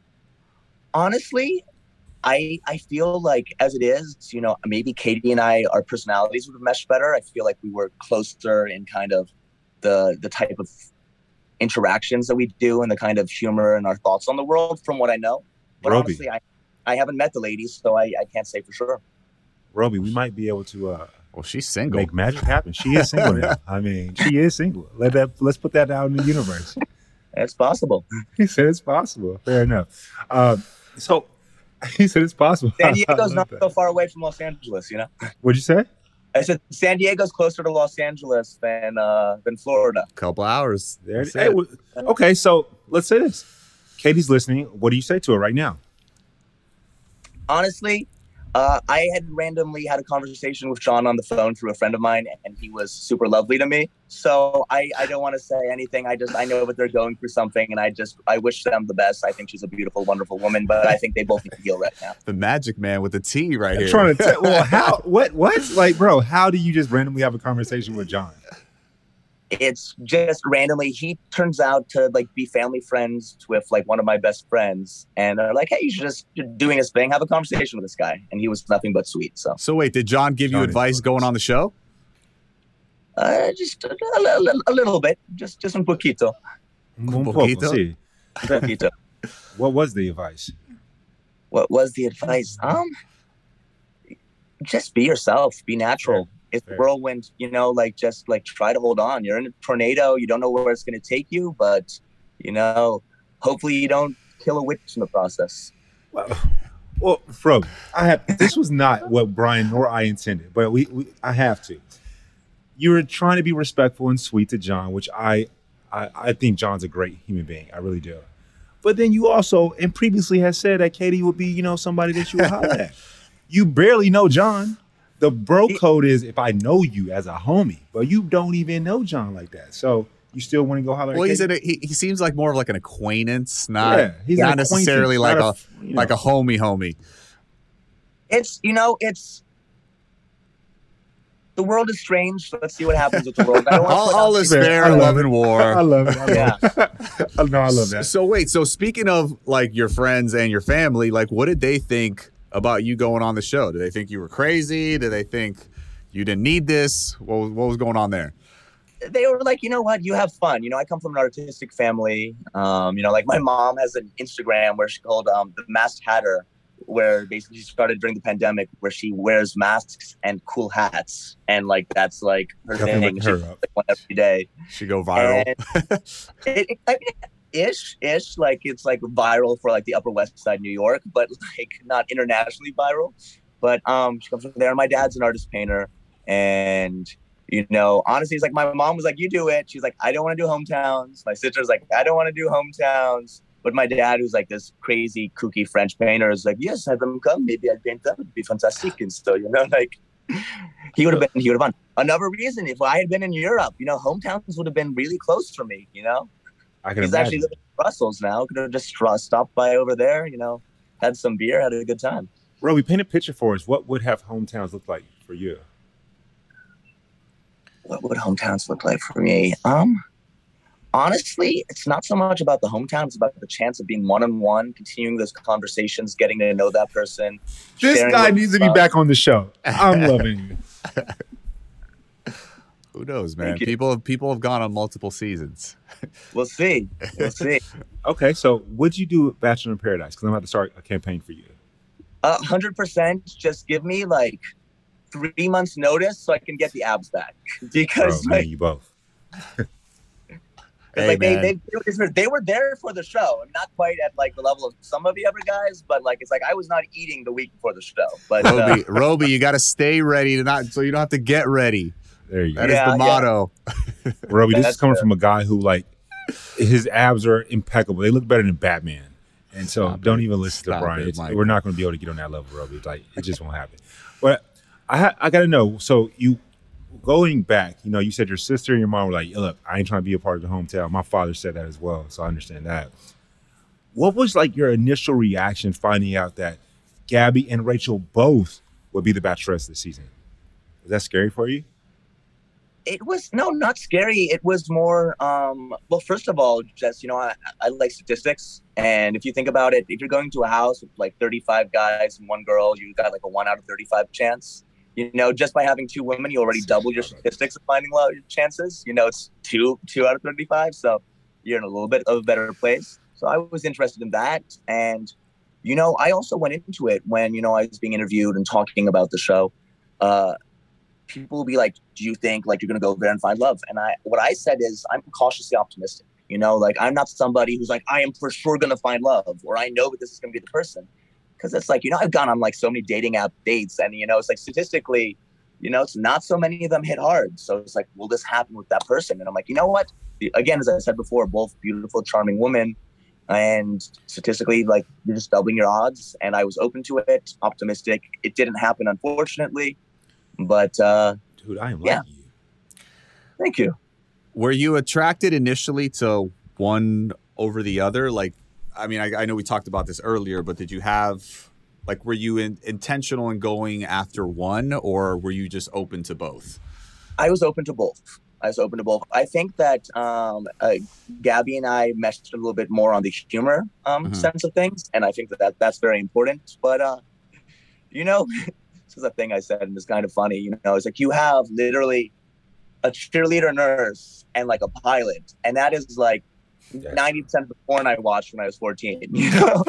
Honestly, I I feel like as it is, you know, maybe Katie and I, our personalities would have meshed better. I feel like we were closer in kind of the the type of interactions that we do and the kind of humor and our thoughts on the world, from what I know. But Roby. honestly, I I haven't met the ladies, so I, I can't say for sure. Roby, we might be able to uh, Well, she's single. make magic happen. She is single now. I mean, she is single. Let that. Let's put that out in the universe. It's possible. He said it's possible. Fair enough. Um, so he said it's possible. San I Diego's love not that. so far away from Los Angeles, you know. What'd you say? I said San Diego's closer to Los Angeles than uh, than Florida. Couple hours. There. That's Hey, it. well, okay, so let's say this. Katie's listening. What do you say to her right now? Honestly, uh, I had randomly had a conversation with John on the phone through a friend of mine, and he was super lovely to me. So I, I don't want to say anything. I just I know that they're going through something, and I just I wish them the best. I think she's a beautiful, wonderful woman, but I think they both need to heal right now. The magic man with the T right I'm here. trying to tell. Well, how? What? What? Like, bro, how do you just randomly have a conversation with John? It's just randomly. He turns out to like be family friends with like one of my best friends, and they're like, "Hey, you should just you're doing this thing. Have a conversation with this guy." And he was nothing but sweet. So So wait, did John give you John is advice close. going on the show? uh, just a, a, a, a little bit, just just un poquito, Un poquito? poco, sí. un poquito. What was the advice? What was the advice? Um, just be yourself. Be natural. It's Fair. whirlwind. You know, like just like try to hold on. You're in a tornado. You don't know where it's going to take you, but you know, hopefully you don't kill a witch in the process. Well, well, Fro, I have. This was not what Brian nor I intended, but we, we I have to. You were trying to be respectful and sweet to John, which I, I, I think John's a great human being. I really do. But then you also and previously had said that Katie would be, you know, somebody that you would holler at. You barely know John. The bro code is if I know you as a homie, but you don't even know John like that. So you still want to go holler Well, at he's Katie? in a, he, he seems like more of like an acquaintance, not, Yeah, he's an not necessarily like acquaintance, a not a, you know. like a homie homie. It's you know, it's the world is strange. Let's see what happens with the world. I don't want to All, put all out- is fair. fair I in love love it. and I war. love it. I love Yeah. it. I know. I love that. So wait, so speaking of like your friends and your family, like what did they think about you going on the show? Did they think you were crazy? Did they think you didn't need this? What was, what was going on there? They were like, you know what, you have fun. You know, I come from an artistic family. Um, you know, like my mom has an Instagram where she called um, the Masked Hatter, where basically she started during the pandemic, where she wears masks and cool hats, and like that's like her Definitely thing. She like one every day. She go viral. it, it, I mean, ish, ish, like it's like viral for like the Upper West Side, New York, but like not internationally viral. But um, she comes from there. My dad's an artist painter, and you know, honestly, it's like my mom was like, "You do it." She's like, "I don't want to do hometowns." My sister's like, "I don't want to do hometowns." But my dad, who's like this crazy, kooky French painter, is like, "Yes, have them come. Maybe I'd paint them. It'd be fantastic." And so, you know, like he would have been, he would have won. Another reason, if I had been in Europe, you know, hometowns would have been really close for me. You know, I can he's imagine. actually living in Brussels now. Could have just stopped by over there. You know, had some beer, had a good time. Roby, paint a picture for us. What would have hometowns look like for you? What would hometowns look like for me? Um, honestly, it's not so much about the hometown. It's about the chance of being one-on-one, continuing those conversations, getting to know that person. This guy needs to be back on the show. I'm loving you. Who knows, man? People have, people have gone on multiple seasons. We'll see. We'll see. Okay, so what'd you do at Bachelor in Paradise? Because I'm about to start a campaign for you. A hundred percent. Just give me like three months notice so I can get the abs back. Because Bro, like, man, you both. Hey, like they, man. they, they, they were there for the show. I'm not quite at like the level of some of the other guys, but like it's like I was not eating the week before the show. But Roby, uh, Roby, you got to stay ready to not, so you don't have to get ready. There you go. That is Yeah, the motto. Roby, this That's is coming fair. from a guy who, like, his abs are impeccable. They look better than Batman. And so Stop don't it. even listen Stop to Brian. it, It's- Michael. we're not going to be able to get on that level, Roby. It's like, it just won't happen. But I ha- I got to know, so you, going back, you know, you said your sister and your mom were like, look, I ain't trying to be a part of the hometown. My father said that as well, so I understand that. What was, like, your initial reaction finding out that Gabby and Rachel both would be the Bachelorettes this season? Was that scary for you? it was no, not scary. It was more, um, well, first of all, just, you know, I, I like statistics. And if you think about it, if you're going to a house with like thirty-five guys and one girl, you got like a one out of thirty-five chance. You know, just by having two women, you already double your statistics of finding love chances. You know, it's two, two out of thirty-five. So you're in a little bit of a better place. So I was interested in that. And, you know, I also went into it when, you know, I was being interviewed and talking about the show. Uh, people will be like, do you think like you're going to go there and find love? And I, what I said is I'm cautiously optimistic, you know, like I'm not somebody who's like, I am for sure going to find love, or I know that this is going to be the person. Cause it's like, you know, I've gone on like so many dating app dates and, you know, it's like statistically, you know, it's not so many of them hit hard. So it's like, will this happen with that person? And I'm like, you know what? Again, as I said before, both beautiful, charming women, and statistically, like you're just doubling your odds. And I was open to it, optimistic. It didn't happen, unfortunately. But uh, dude, I am yeah. like you. Thank you. Were you attracted initially to one over the other? Like, I mean, I, I know we talked about this earlier, but did you have, like, were you in, intentional in going after one, or were you just open to both? I was open to both. I was open to both. I think that um, uh, Gabby and I meshed a little bit more on the humor um, Mm-hmm. sense of things, and I think that, that that's very important. But, uh, you know, this is a thing I said, and it's kind of funny. You know, it's like you have literally a cheerleader nurse and like a pilot, and that is like Yes. ninety percent of the porn I watched when I was fourteen. You know?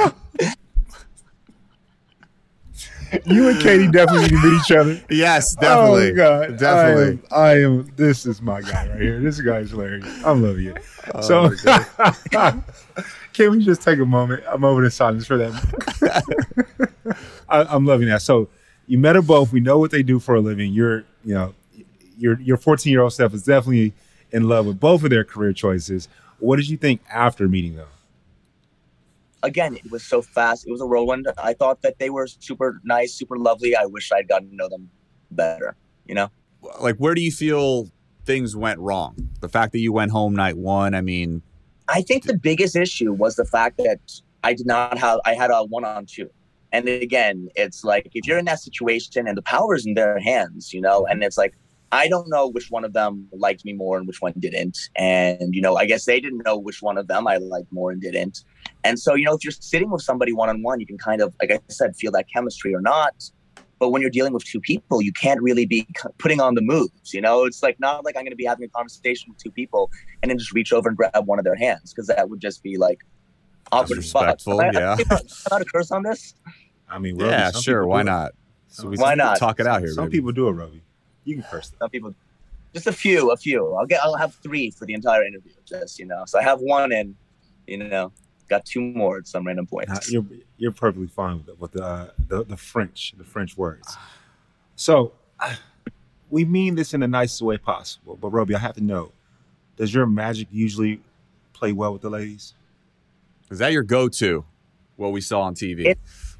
You and Katie definitely need to meet each other. Yes, definitely. Oh, God. Definitely. I am, I am, this is my guy right here. This guy's hilarious. I'm loving you. Oh, So, can we just take a moment? I'm over in silence for that. I, I'm loving that. So, you met them both. We know what they do for a living. You're, you know, your your fourteen-year-old self is definitely in love with both of their career choices. What did you think after meeting them? Again, it was so fast. It was a whirlwind. I thought that they were super nice, super lovely. I wish I'd gotten to know them better, you know? Like, where do you feel things went wrong? The fact that you went home night one, I mean... I think the biggest issue was the fact that I did not have, I had a one-on-two. And again, it's like, if you're in that situation and the power's in their hands, you know, and it's like, I don't know which one of them liked me more and which one didn't. And, you know, I guess they didn't know which one of them I liked more and didn't. And so, you know, if you're sitting with somebody one-on-one, you can kind of, like I said, feel that chemistry or not. But when you're dealing with two people, you can't really be putting on the moves, you know? It's like, not like I'm going to be having a conversation with two people and then just reach over and grab one of their hands, because that would just be like awkward as fuck. Disrespectful, Am I, yeah. am I allowed to curse on this? I mean, Roby, yeah, some sure. Why do not? So we Why not? Talk it out here. Some baby. people do it, Roby. You can curse them. Some people, just a few, a few. I'll get. I'll have three for the entire interview. Just you know, so I have one in. You know, got two more at some random point. Nah, you're you're perfectly fine with, the, with the, uh, the the French, the French words. So, we mean this in the nicest way possible. But Roby, I have to know: does your magic usually play well with the ladies? Is that your go-to? What we saw on T V? It,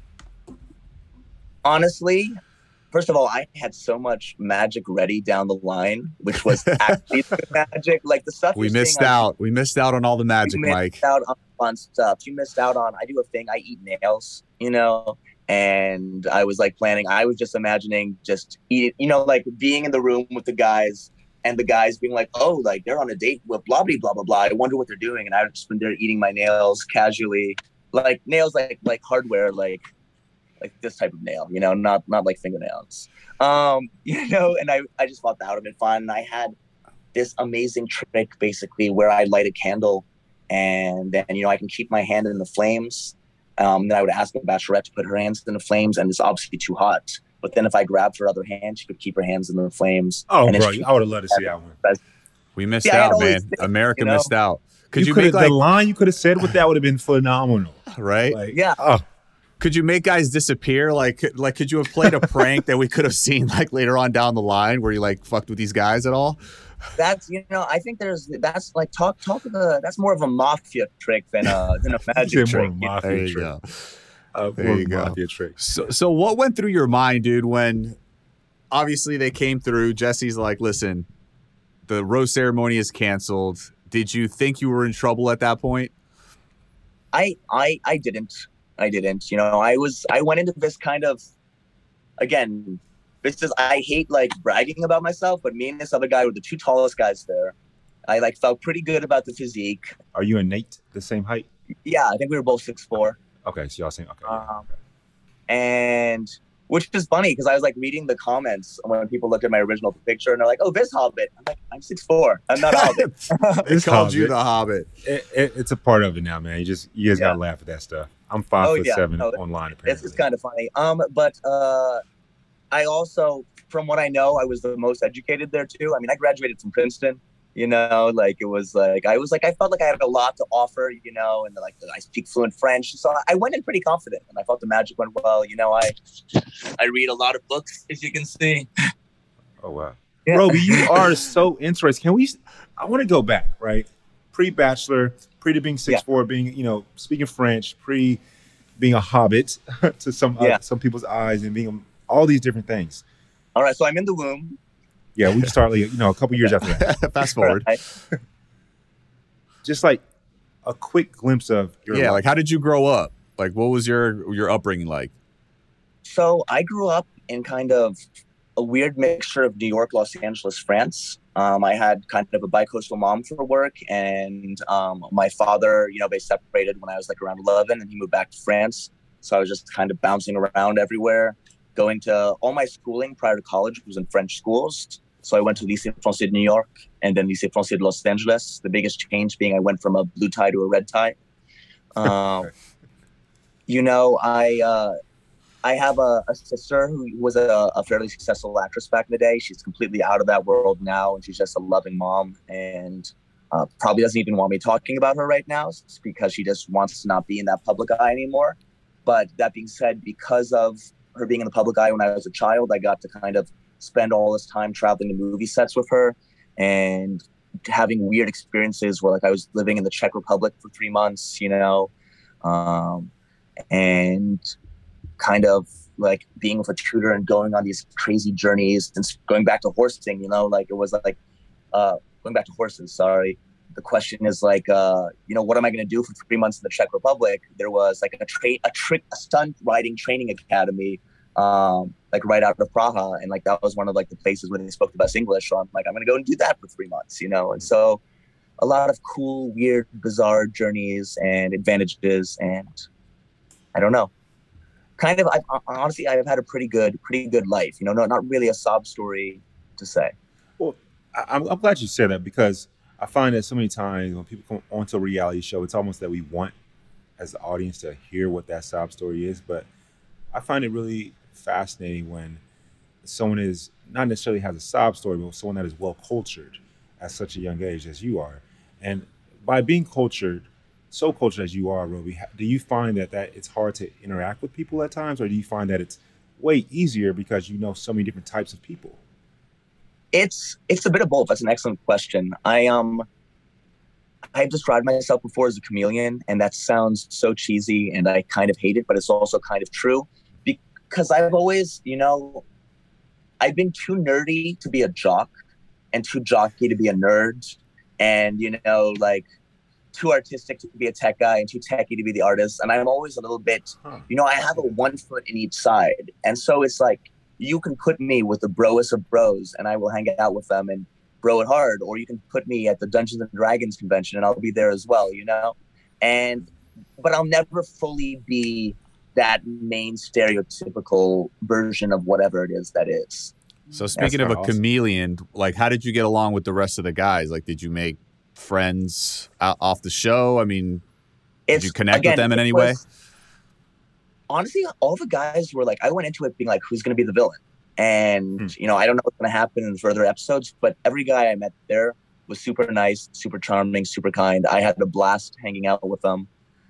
honestly, first of all, I had so much magic ready down the line, which was actually the magic. Like the stuff we missed out. On, we missed out on all the magic, you missed Mike. Out on fun stuff. You missed out on. I do a thing. I eat nails. You know, and I was like planning. I was just imagining just eating. You know, like being in the room with the guys. And the guys being like, oh, like they're on a date with blah, blah, blah, blah, blah. I wonder what they're doing. And I've just been there eating my nails casually, like nails, like like hardware, like like this type of nail, you know, not not like fingernails, um, you know. And I, I just thought that would have been fun. And I had this amazing trick basically where I light a candle and then, you know, I can keep my hand in the flames. Um, then I would ask the bachelorette to put her hands in the flames, and it's obviously too hot. But then if I grabbed her other hand, she could keep her hands in the flames. Oh, and bro, I would have loved to see that one. We missed yeah, out, man. think, America you know? missed out. Could you, you you make like, the line you could have said with that would have been phenomenal, right? Like, yeah. Oh. Could you make guys disappear? Like, like, could you have played a prank that we could have seen like later on down the line where you like fucked with these guys at all? That's, you know, I think there's that's like talk talk of the that's more of a mafia trick than a than a magic trick. Mafia there you trick. go. Uh, there you go. Mafia trick. So, so what went through your mind, dude, when obviously they came through? Jesse's like, listen, the rose ceremony is canceled. Did you think you were in trouble at that point? I I I didn't. I didn't. You know, I was I went into this kind of, again, this is I hate like bragging about myself, but me and this other guy were the two tallest guys there. I like felt pretty good about the physique. Are you and Nate the same height? Yeah, I think we were both six four. Okay, so y'all same. Okay. Yeah, um, okay. And which is funny because I was like reading the comments when people looked at my original picture and they're like, "Oh, this Hobbit." I'm like, "I'm six four. I'm not Hobbit." They called Hobbit. you the Hobbit. It, it, it's a part of it now, man. You just you guys yeah. gotta laugh at that stuff. I'm five oh, foot yeah. seven no, online. Apparently, it's, it's kind of funny. Um, but uh, I also, from what I know, I was the most educated there too. I mean, I graduated from Princeton. You know, like it was like I was like I felt like I had a lot to offer. You know, and like I speak fluent French, so I went in pretty confident, and I thought the magic went well. You know, I I read a lot of books, as you can see. Oh wow, yeah. Roby, you are so interesting. Can we? I want to go back, right? Pre-bachelor, pre to being six yeah. four, being you know speaking French, pre being a hobbit to some yeah. uh, some people's eyes, and being all these different things. All right, so I'm in the womb. Yeah, we can start like you know a couple years after that. Fast forward. Just like a quick glimpse of your yeah, life. like how did you grow up? Like what was your your upbringing like? So I grew up in kind of a weird mixture of New York, Los Angeles, France. Um, I had kind of a bi-coastal mom for work, and um, my father, you know, they separated when I was like around eleven, and he moved back to France. So I was just kind of bouncing around everywhere. Going to all my schooling prior to college was in French schools. So I went to Lycée Français de New York and then Lycée Français de Los Angeles. The biggest change being I went from a blue tie to a red tie. Um, you know, I uh, I have a, a sister who was a, a fairly successful actress back in the day. She's completely out of that world now, and she's just a loving mom. And uh, probably doesn't even want me talking about her right now because she just wants to not be in that public eye anymore. But that being said, because of her being in the public eye when I was a child, I got to kind of spend all this time traveling to movie sets with her and having weird experiences where like I was living in the Czech Republic for three months, you know, um, and kind of like being with a tutor and going on these crazy journeys and going back to horsing, you know, like it was like uh, going back to horses. Sorry. The question is like, uh, you know, what am I going to do for three months in the Czech Republic? There was like a tra- a trick, a stunt riding training academy, um, like right out of Praha. And like, that was one of like the places where they spoke the best English. So I'm like, I'm going to go and do that for three months, you know? And so a lot of cool, weird, bizarre journeys and advantages. And I don't know, kind of, I honestly, I've had a pretty good, pretty good life, you know, not, not really a sob story to say. Well, I'm, I'm glad you said that because I find that so many times when people come onto a reality show, it's almost that we want, as the audience, to hear what that sob story is. But I find it really fascinating when someone is not necessarily has a sob story, but someone that is well cultured at such a young age as you are. And by being cultured, so cultured as you are, Roby, do you find that, that it's hard to interact with people at times, or do you find that it's way easier because you know so many different types of people? It's it's a bit of both. That's an excellent question. I um I've described myself before as a chameleon, and that sounds so cheesy, and I kind of hate it, but it's also kind of true because I've always, you know, I've been too nerdy to be a jock and too jockey to be a nerd, and, you know, like too artistic to be a tech guy and too techy to be the artist. And I'm always a little bit, you know, I have a one foot in each side. And so it's like, you can put me with the broest of bros and I will hang out with them and bro it hard. Or you can put me at the Dungeons and Dragons convention and I'll be there as well, you know? And, but I'll never fully be that main stereotypical version of whatever it is that is. So speaking of a awesome. chameleon, like, how did you get along with the rest of the guys? Like, did you make friends out, off the show? I mean, it's, did you connect again, with them in any was, way? Honestly, all the guys were like, I went into it being like, who's going to be the villain? And, hmm. you know, I don't know what's going to happen in further episodes, but every guy I met there was super nice, super charming, super kind. I had a blast hanging out with them.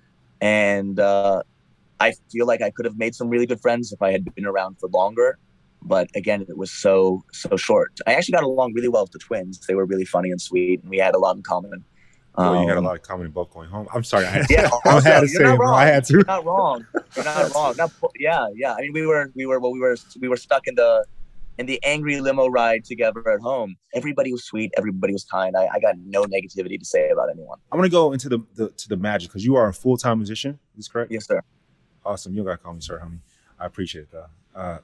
And uh, I feel like I could have made some really good friends if I had been around for longer. But again, it was so, so short. I actually got along really well with the twins. They were really funny and sweet, and we had a lot in common. Well, um, you had a lot in common in both going home. I'm sorry. I had, yeah, I also, had to say it, bro. I had to. You're not wrong. You're not wrong. Not, yeah, yeah. I mean, we were, we were, well, we were, we were stuck in the, in the angry limo ride together at home. Everybody was sweet. Everybody was kind. I, I got no negativity to say about anyone. I'm going to go into the, the to the magic because you are a full-time musician. Is this correct? Yes, sir. Awesome. You got to call me sir, homie. I appreciate it, though. Uh,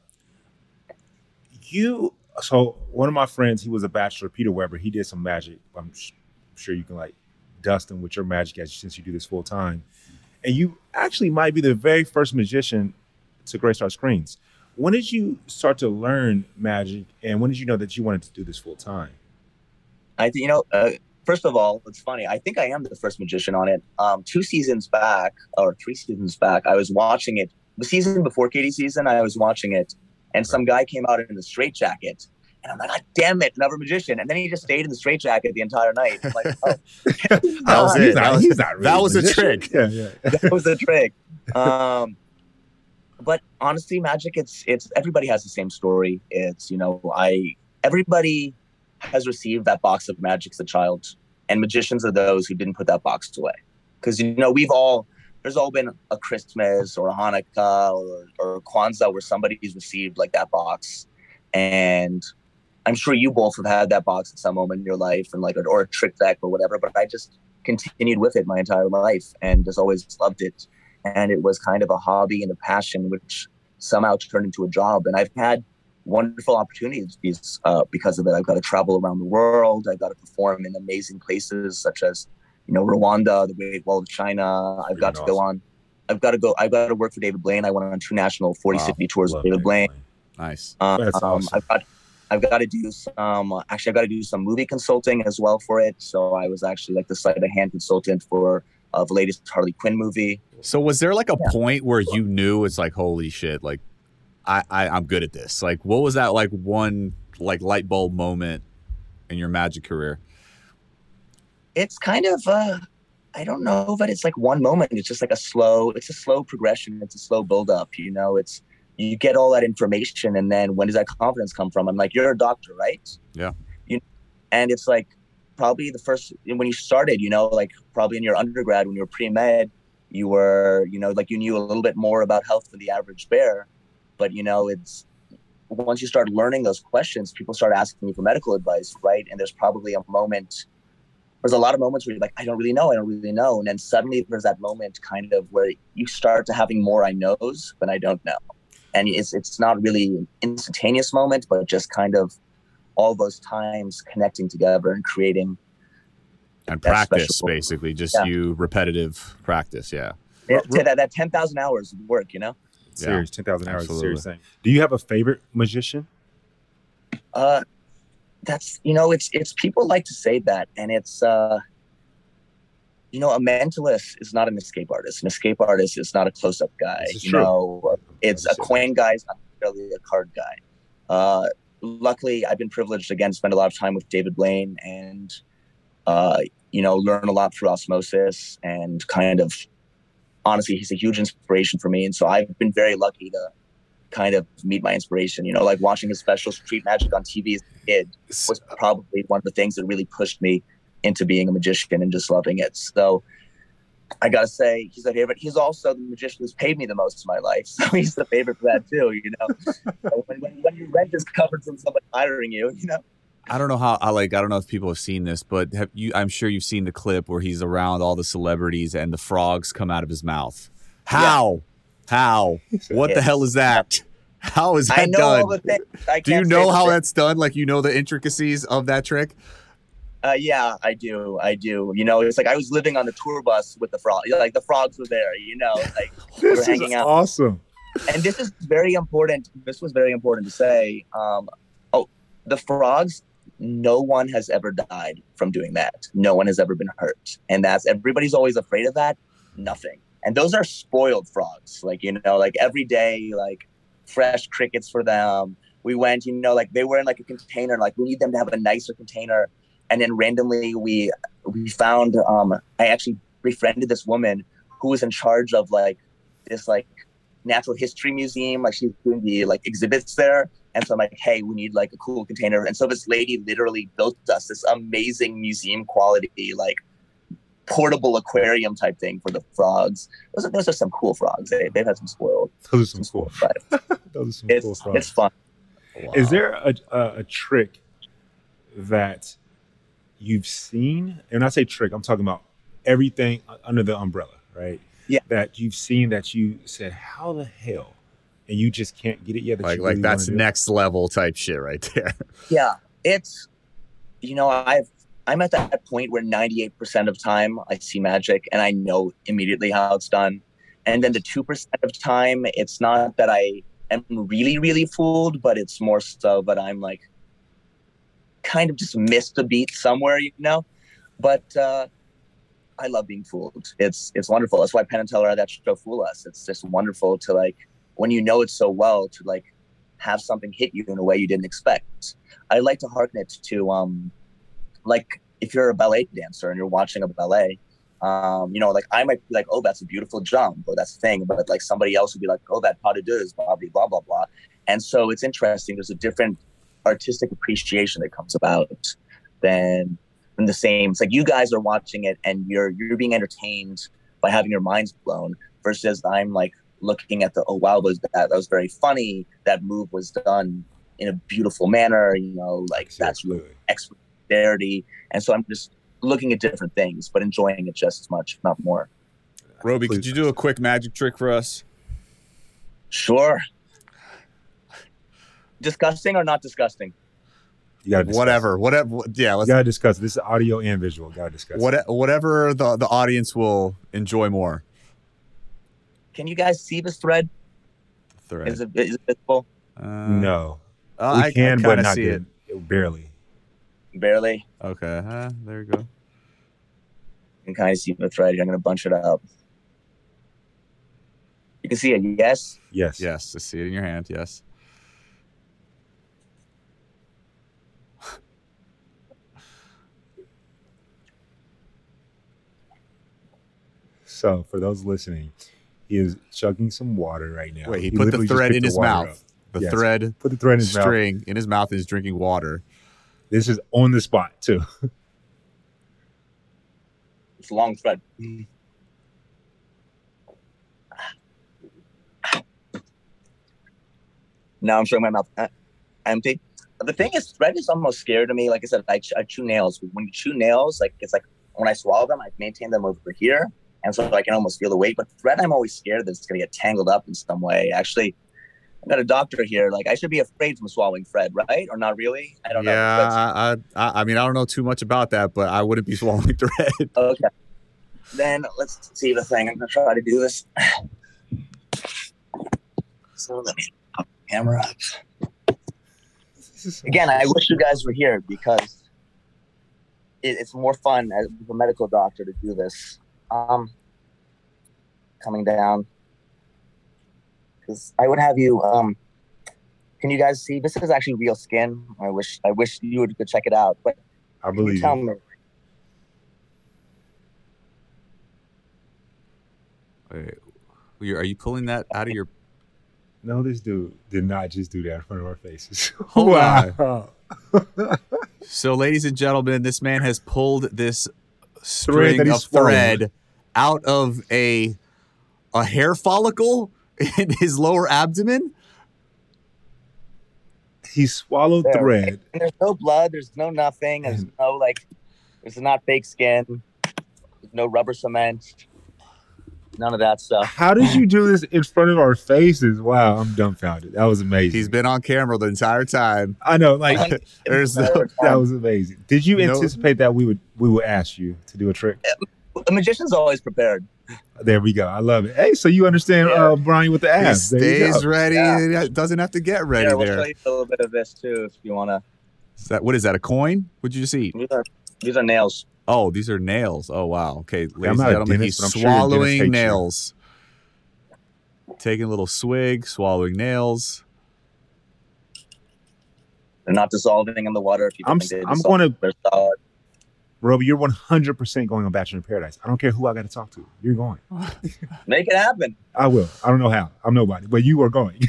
You, so one of my friends, he was a bachelor, Peter Weber. He did some magic. I'm sh- sure you can like dust him with your magic as since you do this full time. And you actually might be the very first magician to grace our screens. When did you start to learn magic, and when did you know that you wanted to do this full time? I think, you know, uh, first of all, it's funny. I think I am the first magician on it. Um, two seasons back, or three seasons back, I was watching it. The season before Katie's season, I was watching it. And some guy came out in a straitjacket. And I'm like, God damn it, another magician. And then he just stayed in the straitjacket the entire night. I'm like, oh. that was it. That was, he's not really that was a trick. Yeah, yeah. That was a trick. Um, but honestly, magic, it's it's everybody has the same story. It's, you know, I everybody has received that box of magic as a child. And magicians are those who didn't put that box away. Because, you know, we've all... There's all been a Christmas or a Hanukkah or, or Kwanzaa where somebody's received like that box. And I'm sure you both have had that box at some moment in your life and like, or a trick deck or whatever, but I just continued with it my entire life and just always loved it. And it was kind of a hobby and a passion, which somehow turned into a job. And I've had wonderful opportunities uh, because of it. I've got to travel around the world. I've got to perform in amazing places such as, you know, Rwanda, the Great Wall of China. I've Pretty got to awesome. go on. I've got to go. I've got to work for David Blaine. I went on two national forty wow. city tours with David Blaine. Blaine. Nice. Um, That's awesome. I've got. I've got to do some. Actually, I've got to do some movie consulting as well for it. So I was actually like the sleight of hand consultant for uh, the latest Harley Quinn movie. So was there like a yeah. point where you knew it's like, holy shit, like I, I I'm good at this? Like, what was that like one like light bulb moment in your magic career? It's kind of, uh, I don't know, but it's like one moment. It's just like a slow, it's a slow progression. It's a slow buildup. You know, it's, you get all that information. And then when does that confidence come from? I'm like, you're a doctor, right? Yeah. You, and it's like probably the first, when you started, you know, like probably in your undergrad, when you were pre-med, you were, you know, like you knew a little bit more about health than the average bear. But, you know, it's, once you start learning those questions, people start asking you for medical advice, right? And there's probably a moment There's a lot of moments where you're like, I don't really know, I don't really know. And then suddenly there's that moment kind of where you start to having more I knows, but I don't know. And it's it's not really an instantaneous moment, but just kind of all those times connecting together and creating. And practice, basically, just yeah. you repetitive practice, yeah. yeah that that ten thousand hours of work, you know? Serious, yeah. ten thousand hours is serious thing. Do you have a favorite magician? Uh. That's, you know, it's, it's people like to say that. And it's, uh, you know, a mentalist is not an escape artist. An escape artist is not a close-up guy. You true. know, It's a coin guy, it's not really a card guy. Uh, luckily, I've been privileged again to spend a lot of time with David Blaine and, uh, you know, learn a lot through osmosis and kind of, honestly, he's a huge inspiration for me. And so I've been very lucky to kind of meet my inspiration. You know, like watching his special Street Magic on T V as a kid was probably one of the things that really pushed me into being a magician and just loving it. So I gotta say, he's a favorite. He's also the magician who's paid me the most in my life, so he's the favorite for that too. You know, so when, when, when your rent is covered from somebody hiring you, you know. I don't know how I like. I don't know if people have seen this, but have you? I'm sure you've seen the clip where he's around all the celebrities and the frogs come out of his mouth. How? Yeah. How? What yeah. the hell is that? How is that I know done? All the things. I do you know how thing. that's done? Like, you know the intricacies of that trick? Uh, yeah, I do. I do. You know, it's like I was living on the tour bus with the frog. Like the frogs were there. You know, like we were hanging out. Awesome. And this is very important. This was very important to say. Um, oh, the frogs. No one has ever died from doing that. No one has ever been hurt, and that's everybody's always afraid of that. Nothing. And those are spoiled frogs. Like, you know, like every day, like fresh crickets for them. We went, you know, like they were in like a container. Like we need them to have a nicer container. And then randomly we we found, um, I actually befriended this woman who was in charge of like this like natural history museum. Like she's doing the like exhibits there. And so I'm like, hey, we need like a cool container. And so this lady literally built us this amazing museum quality, like portable aquarium type thing for the frogs. Those are, those are some cool frogs. They, they've had some spoiled. Those are some cool. Those are some it's, cool frogs. It's fun. Wow. Is there a, a, a trick that you've seen, and I say trick, I'm talking about everything under the umbrella, right? Yeah. That you've seen that you said, how the hell? And you just can't get it yet. That like, you like really that's next level type shit right there. Yeah. It's, you know, I've, I'm at that point where ninety-eight percent of time I see magic and I know immediately how it's done. And then the two percent of time, it's not that I am really, really fooled, but it's more so that I'm like, kind of just missed a beat somewhere, you know. But uh, I love being fooled. It's it's wonderful. That's why Penn and Teller had that show Fool Us. It's just wonderful to like when you know it so well to like have something hit you in a way you didn't expect. I like to harken it to um like if you're a ballet dancer and you're watching a ballet, um, you know, like I might be like, oh, that's a beautiful jump or that's a thing, but like somebody else would be like, oh, that pas de deux is blah blah blah blah blah. And so it's interesting. There's a different artistic appreciation that comes about than, than the same. It's like you guys are watching it and you're you're being entertained by having your minds blown versus I'm like looking at the, oh wow, was that that was very funny. That move was done in a beautiful manner, you know, like that's really dexterity. And so I'm just looking at different things, but enjoying it just as much, if not more. Roby, could you do a quick magic trick for us? Sure. Disgusting or not disgusting? You gotta whatever, whatever. Yeah, let's. You gotta discuss it. This is audio and visual. You gotta discuss what, it. Whatever the the audience will enjoy more. Can you guys see this thread? Thread is it is it visible? Uh, no, uh, we I, can, I but not see good. It. Barely. Barely. Okay, uh, there you go. You can kind of see the thread. I'm gonna bunch it up. You can see it. Yes. Yes. Yes. I see it in your hand. Yes. So, for those listening, he is chugging some water right now. Wait, he, he put the thread in his mouth. Up. The yes. thread, put the thread in his string mouth. in his mouth and is drinking water. This is on the spot too. It's a long thread. Now I'm showing my mouth empty. The thing is, thread is almost scary to me. Like I said, I, ch- I chew nails. When you chew nails, like it's like when I swallow them, I maintain them over here, and so I can almost feel the weight. But thread, I'm always scared that it's gonna get tangled up in some way. Actually, I got a doctor here. Like I should be afraid from swallowing thread, right? Or not really? I don't yeah, know. Yeah, I, I, I mean, I don't know too much about that, but I wouldn't be swallowing thread. Okay. Then let's see the thing. I'm gonna try to do this. So let me put the camera up. Again, I wish you guys were here because it, it's more fun as a medical doctor to do this. Um, coming down. this, I would have you. Um, can you guys see? This is actually real skin. I wish I wish you would could check it out. But I believe tell you. me. Wait, are you pulling that out of your? No, this dude did not just do that in front of our faces. Hold wow. on. So, ladies and gentlemen, this man has pulled this Thread string that of he swallowed. thread out of a a hair follicle in his lower abdomen. He swallowed There. thread. And there's no blood. There's no nothing. There's no like. There's not fake skin. There's no rubber cement. None of that stuff. How did you do this in front of our faces? Wow, I'm dumbfounded. That was amazing. He's been on camera the entire time. I know, like There's no, that was amazing. Did you No. anticipate that we would we would ask you to do a trick? The magician's always prepared. There we go. I love it. Hey, so you understand Yeah. uh, Brian with the he abs? There you stays go. ready. Yeah. He doesn't have to get ready Here, we'll there. show you a little bit of this too, if you wanna. Is that what is that? A coin? What'd you just eat? These are these are nails. Oh, these are nails. Oh wow. Okay, ladies I'm and not a gentlemen, dentist, he's but I'm sure your dentist swallowing hates you. nails. Taking a little swig, swallowing nails. They're not dissolving in the water. People I'm think they I'm dissolve. going to They're solid. Roby. You're one hundred percent going on Bachelor in Paradise. I don't care who I got to talk to. You're going. Make it happen. I will. I don't know how. I'm nobody, but you are going.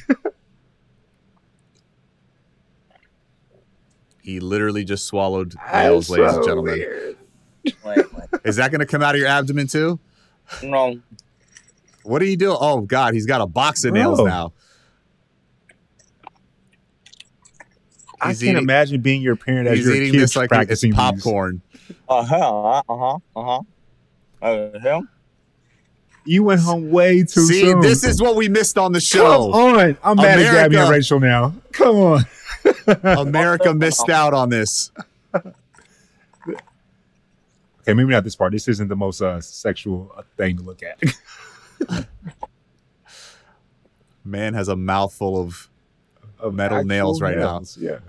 He literally just swallowed That's nails, ladies and so gentlemen. weird. Wait, wait. Is that going to come out of your abdomen too? No. What are you doing? Oh God, he's got a box of nails Oh. now. I He's can't eating- imagine being your parent as He's your eating kids this like it's practicing these. popcorn. Uh huh. Uh huh. Uh huh. Uh huh. You went home way too See, soon. this is what we missed on the Come show. on. I'm mad at Gabby and America. Rachel now. Come on. America missed out on this. Okay, maybe not this part. This isn't the most uh, sexual uh, thing to look at. Man has a mouthful of Of metal actual nails right nails. Yeah.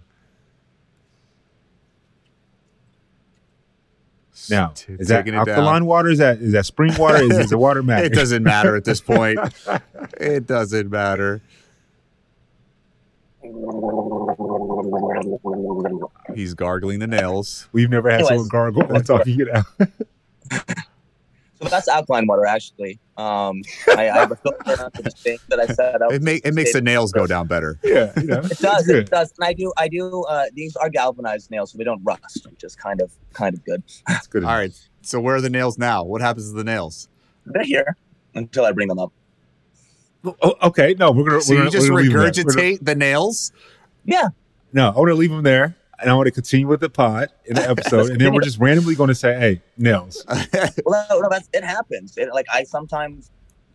Now, T- is that taking it down. alkaline water? Is that is that spring water? Is, is the water matter? It doesn't matter at this point. It doesn't matter. He's gargling the nails. We've never had Anyways. someone gargle while talking it out. So that's alkaline water, actually. Um, I, I have a filter for the sink that I set up. It make it makes the nails go down better. Yeah, you know, It does. Good. It does. And I do. I do. Uh, these are galvanized nails, so they don't rust, which is kind of kind of good. That's good. All right. So where are the nails now? What happens to the nails? They're here until I bring them up. Oh, okay, no, we're gonna. So we're you gonna, just we're gonna leave them there. We're gonna- regurgitate the nails? Yeah. No, I want to leave them there, and I want to continue with the pod in the episode, and then we're just randomly going to say, "Hey, nails." Well, no, no, that's it happens. It, like I sometimes,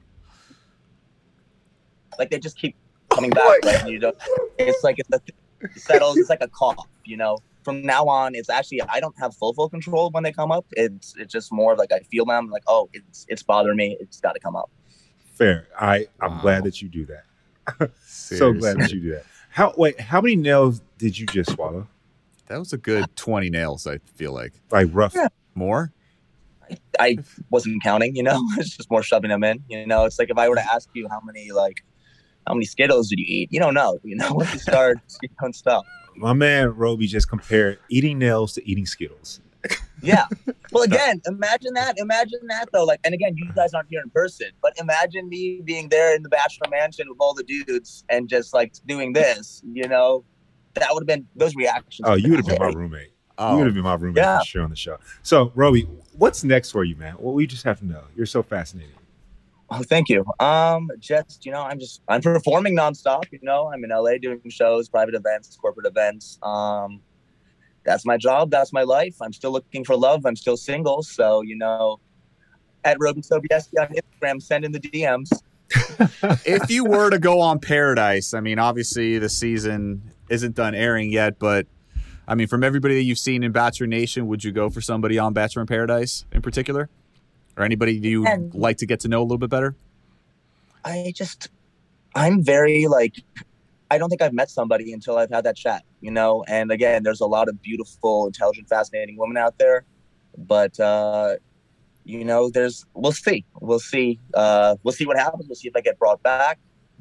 like they just keep coming back. Right? And you don't. It's like it's a, it settles. It's like a cough. You know. From now on, it's actually I don't have full full control when they come up. It's it's just more of like I feel them. Like oh, it's it's bothering me. It's got to come up. Fair. I I'm Wow. glad that you do that. So glad that you do that. How wait? How many nails did you just swallow? That was a good twenty nails, I feel like. Like rough. Yeah. More? I wasn't counting. You know, it's just more shoving them in. You know, it's like if I were to ask you how many like how many Skittles did you eat? You don't know. You know, once you start, you don't stop. My man Roby just compared eating nails to eating Skittles. Yeah. Well, again, imagine that. Imagine that, though. Like, and again, you guys aren't here in person, but imagine me being there in the Bachelor Mansion with all the dudes and just like doing this. You know, that would have been those reactions. Oh, you would have been my roommate. You would Oh, have been my roommate Yeah. for sure on the show. So, Roby, what's next for you, man? Well, we just have to know. You're so fascinating. Oh, thank you. Um, just you know, I'm just I'm performing nonstop. You know, I'm in L A doing shows, private events, corporate events. Um, that's my job. That's my life. I'm still looking for love. I'm still single. So you know, at Roby Sobieski on Instagram, send in the D Ms. if you were to go on Paradise, I mean, obviously the season isn't done airing yet, but I mean, from everybody that you've seen in Bachelor Nation, would you go for somebody on Bachelor in Paradise in particular? Or anybody you And- like to get to know a little bit better? I just, I'm very like, I don't think I've met somebody until I've had that chat, you know? And again, there's a lot of beautiful, intelligent, fascinating women out there. But, uh, you know, there's, we'll see. We'll see. Uh, we'll see what happens. We'll see if I get brought back.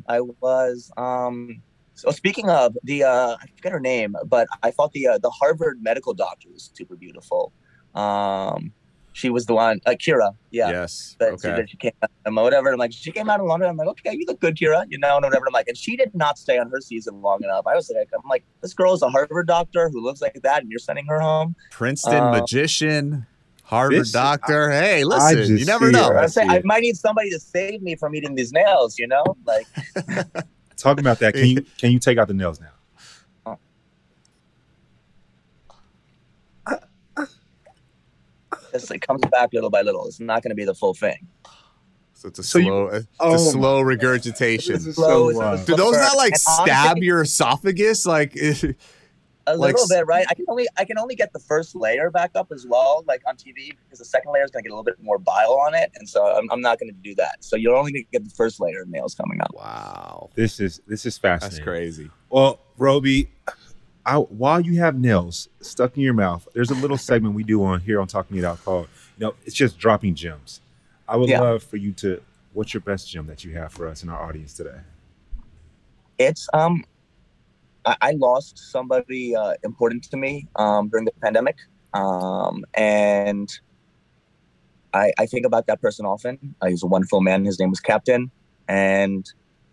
I was. Um, so speaking of the, uh, I forget her name, but I thought the uh, the Harvard medical doctor was super beautiful. Um, she was the one, uh, Kira. Yeah. Yes. That, okay. that she came out or whatever. I'm like, she came out in London. I'm like, okay, you look good, Kira. You know, and whatever. I'm like, and she did not stay on her season long enough. I was like, I'm like, this girl is a Harvard doctor who looks like that, and you're sending her home. Princeton um, magician. Harvard This- doctor. I- hey, I listen, just you never see know. it. I, say, see I it. might need somebody to save me from eating these nails, you know? Like, Talking about that, can you can you take out the nails now? it's, it comes back little by little. It's not going to be the full thing. So it's a So you- slow, it's Oh a slow my regurgitation. This is Slow, so it's a wild. Do those not like And stab honestly- your esophagus? Like, A Like little s- bit, right? I can only I can only get the first layer back up as well, like on T V, because the second layer is going to get a little bit more bile on it, and so I'm, I'm not going to do that. So you're only going to get the first layer of nails coming up. wow, This is this is that's fascinating. crazy. Well, Roby, I, while you have nails stuck in your mouth, there's a little segment we do on here on Talking It Out called, you know, it's just dropping gems. I would Yeah. love for you to, what's your best gem that you have for us and our audience today? It's um, I, I lost somebody uh, important to me um during the pandemic, um, and I I think about that person often. Uh, he's a wonderful man. His name was Captain, and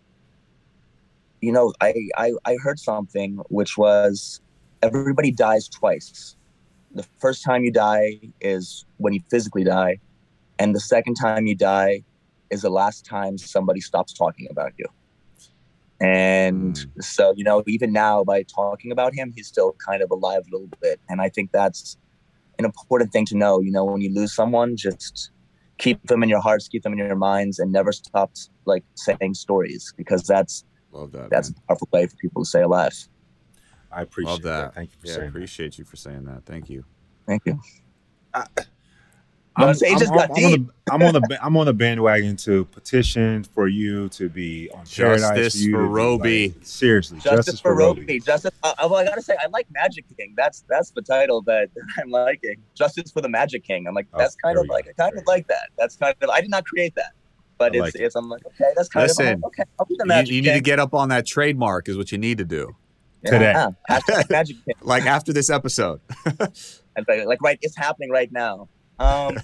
you know, I, I I heard something which was everybody dies twice. The first time you die is when you physically die, and the second time you die is the last time somebody stops talking about you. And Mm. so, you know, even now by talking about him, he's still kind of alive a little bit. And I think that's an important thing to know. You know, when you lose someone, just keep them in your hearts, keep them in your minds, and never stop like saying stories, because that's Love that. that's man. a powerful way for people to stay alive. I appreciate Love that. that. Thank you for Yeah, saying that. appreciate you for saying that. Thank you. Thank you. I'm, But it I'm- just I'm- got I'm on deep. the I'm on the ba- I'm on the bandwagon to petition for you to be on Paradise. Justice for, you for to be, Roby. like, seriously, Justice, for Roby. Justice. Uh, well, I gotta say, I like Magic King. That's that's the title that I'm liking. Justice for the Magic King. I'm like, Oh, that's kind there of we like, go. I kind There of you like that. That's kind of. I did not create that, but I it's like it. it's. I'm like, okay, that's kind Listen, of okay. I'll be the You, Magic you need to King get up on that trademark is what you need to do. today. Yeah. Hashtag Magic King. Like after this episode. And like, like right, it's happening right now. Um,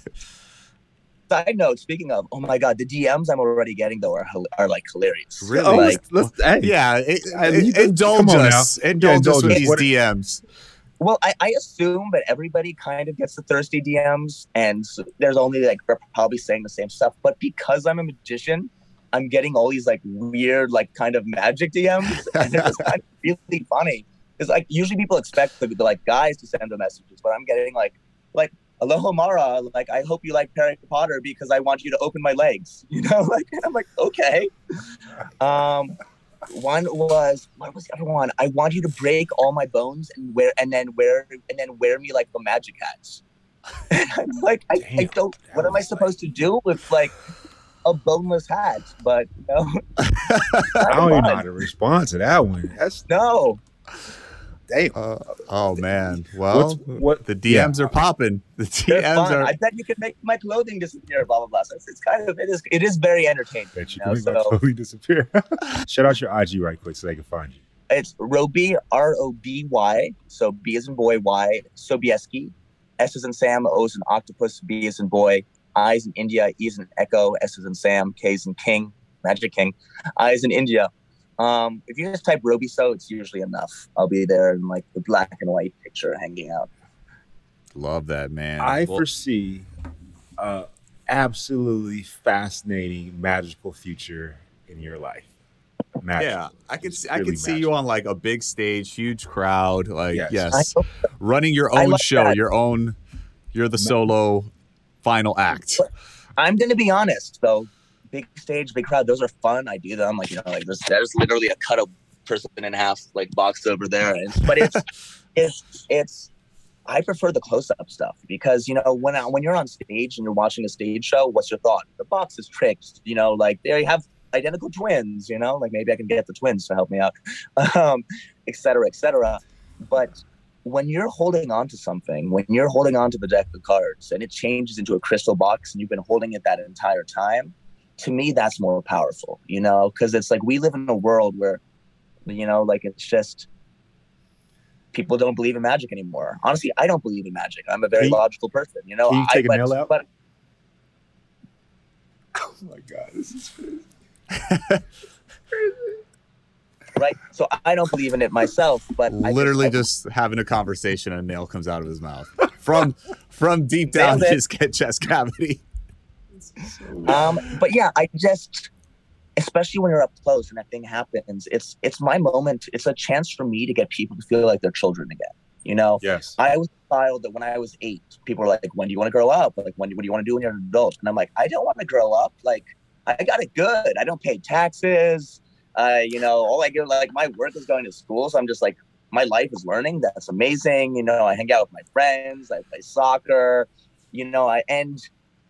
side note, speaking of, oh my god, the D Ms I'm already getting though are hil- are like hilarious. Really? Oh, Like, let's, let's hey, Yeah, it, I- it- you- indulge come on us. now. Indulge Yeah, us with indulge us. these What- D Ms. well, I, I assume that everybody kind of gets the thirsty D Ms, and so there's only like we're probably saying the same stuff. But because I'm a magician, I'm getting all these like weird, like kind of magic D Ms, and it's kind of really funny. It's like usually people expect the, the like guys to send the messages, but I'm getting like like aloha Mara, like I hope you like Harry Potter because I want you to open my legs, you know, like, and I'm like, okay. Um, one was what was the other one? I want you to break all my bones and wear and then wear and then wear me like the magic hats. And I'm like, I, I Damn, don't. that What am I was supposed to do with like a boneless hat? But you know, I don't even know how to respond to that one. That's no. damn. Uh, oh man. Well, What's, what the D Ms yeah. are popping. The They're D Ms fun. are. I bet you could make my clothing disappear. Blah blah blah. So it's, it's kind of it is it is very entertaining. Bet you you can know, make my so- totally disappear. Shout out your I G right quick so they can find you. It's Roby, R O B Y. So B as in boy, Y. Sobieski. S as in Sam, O as in octopus, B as in boy, I as in India, E as in echo, S as in Sam, K as in king, Magic King, I as in India. Um, if you just type Roby So, it's usually enough. I'll be there in like the black and white picture hanging out. Love that, man. I Well, foresee a absolutely fascinating, magical future in your life. Magic. yeah, I could see, I Really could see you magical. on like a big stage, huge crowd, like Yes. yes, I- running your I own like show, that. your own. You're the solo final act. I'm gonna be honest though, big stage, big crowd, those are fun. I do them, like you know, like there's there's literally a cut a person in half, like boxed over there. And, but it's it's it's. I prefer the close-up stuff because you know when I, when you're on stage and you're watching a stage show, what's your thought? The box is tricked, you know, like they have identical twins, you know, like maybe I can get the twins to help me out, um, et cetera, et cetera. But when you're holding on to something, when you're holding on to the deck of cards and it changes into a crystal box and you've been holding it that entire time, to me, that's more powerful, you know, because it's like we live in a world where, you know, like it's just people don't believe in magic anymore. Honestly, I don't believe in magic. I'm a very can you, logical person, you know. Can you take I, a nail out? But, oh my God, this is crazy. Right. So I don't believe in it myself, but literally I just, just having a conversation and a nail comes out of his mouth from from deep down his chest cavity. Um, but yeah, I just, especially when you're up close and that thing happens, it's it's my moment. It's a chance for me to get people to feel like they're children again. You know, yes. I was a child that when I was eight, people were like, "When do you want to grow up? Like, when what do you want to do when you're an adult?" And I'm like, I don't want to grow up. Like, I got it good. I don't pay taxes. Uh, you know, all I get, like, my work is going to school. So I'm just like, my life is learning. That's amazing. You know, I hang out with my friends. I play soccer. You know, I and.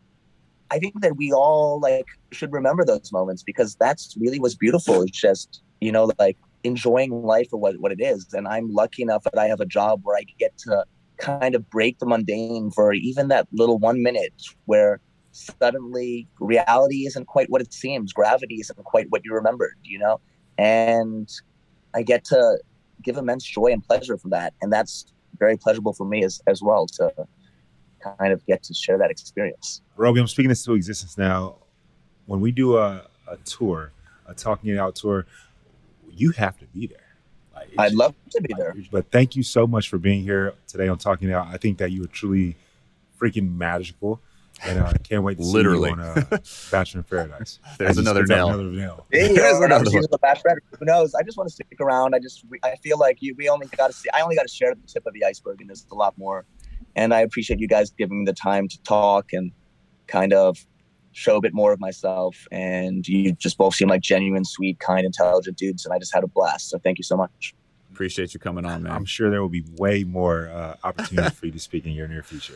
I think that we all like should remember those moments because that's really what's beautiful. It's just, you know, like enjoying life for what, what it is. And I'm lucky enough that I have a job where I get to kind of break the mundane for even that little one minute where suddenly reality isn't quite what it seems. Gravity isn't quite what you remembered, you know? And I get to give immense joy and pleasure from that. And that's very pleasurable for me as, as well to kind of get to share that experience. Roby, I'm speaking this to existence now. When we do a, a tour, a Talking It Out tour, you have to be there. Like, I'd love to be like, there. But thank you so much for being here today on Talking It Out. I think that you were truly freaking magical. And uh, I can't wait to see Literally. you on uh, Bachelor in Paradise. There's another nail. Another nail. Hey, There's another the Bachelor. Who knows? I just want to stick around. I just, I feel like you, we only got to see, I only got to share the tip of the iceberg, and there's a lot more. And I appreciate you guys giving me the time to talk and kind of show a bit more of myself. And you just both seem like genuine, sweet, kind, intelligent dudes. And I just had a blast. So thank you so much. Appreciate you coming on, man. I'm sure there will be way more uh, opportunities for you to speak in your near future.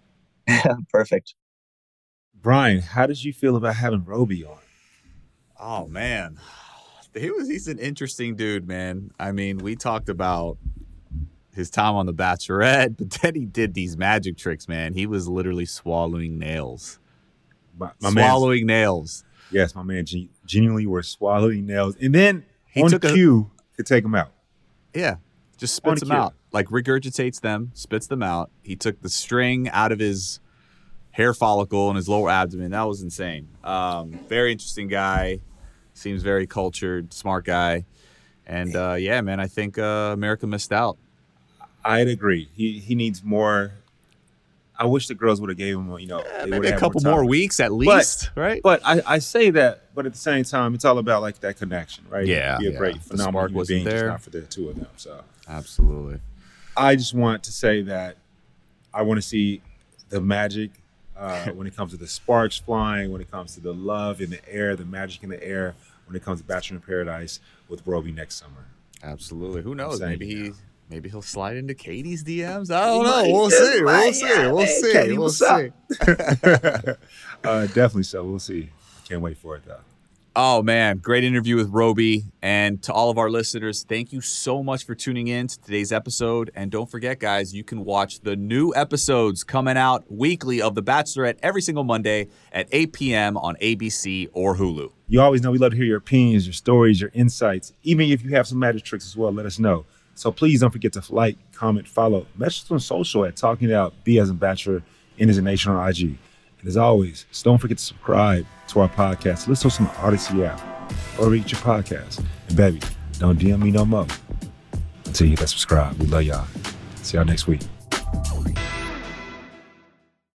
Perfect. Brian, how did you feel about having Roby on? Oh, man. He was, he's an interesting dude, man. I mean, we talked about his time on The Bachelorette, but then he did these magic tricks, man. He was literally swallowing nails. My, my swallowing nails. Yes, my man gen- genuinely were swallowing nails. And then he on took cue a, to take them out. Yeah, just spits them out. Like regurgitates them, spits them out. He took the string out of his hair follicle in his lower abdomen. That was insane. Um, very interesting guy. Seems very cultured, smart guy. And uh, yeah, man, I think uh, America missed out. I'd agree. He he needs more. I wish the girls would have gave him, you know, yeah, maybe a couple more, more weeks at least, but, right? But I, I say that, but at the same time, it's all about like that connection, right? Yeah, be a yeah. great, phenomenal human being, there. Just not for the two of them. So absolutely. I just want to say that I want to see the magic uh, when it comes to the sparks flying, when it comes to the love in the air, the magic in the air, when it comes to Bachelor in Paradise with Roby next summer. Absolutely. Who knows? Maybe he. Now. Maybe he'll slide into Katie's D Ms. I don't know. We'll see. We'll see. We'll see. Katie, we'll see. uh, definitely so. We'll see. Can't wait for it, though. Oh, man. Great interview with Roby. And to all of our listeners, thank you so much for tuning in to today's episode. And don't forget, guys, you can watch the new episodes coming out weekly of The Bachelorette every single Monday at eight p.m. on A B C or Hulu. You always know we love to hear your opinions, your stories, your insights. Even if you have some magic tricks as well, let us know. So please don't forget to like, comment, follow, message us on social at Talking It Out, B as in Bachelor, N as in Nation on I G. And as always, don't forget to subscribe to our podcast. Listen to some Odyssey app or read your podcast. And baby, don't D M me no more until you hit that subscribe. We love y'all. See y'all next week.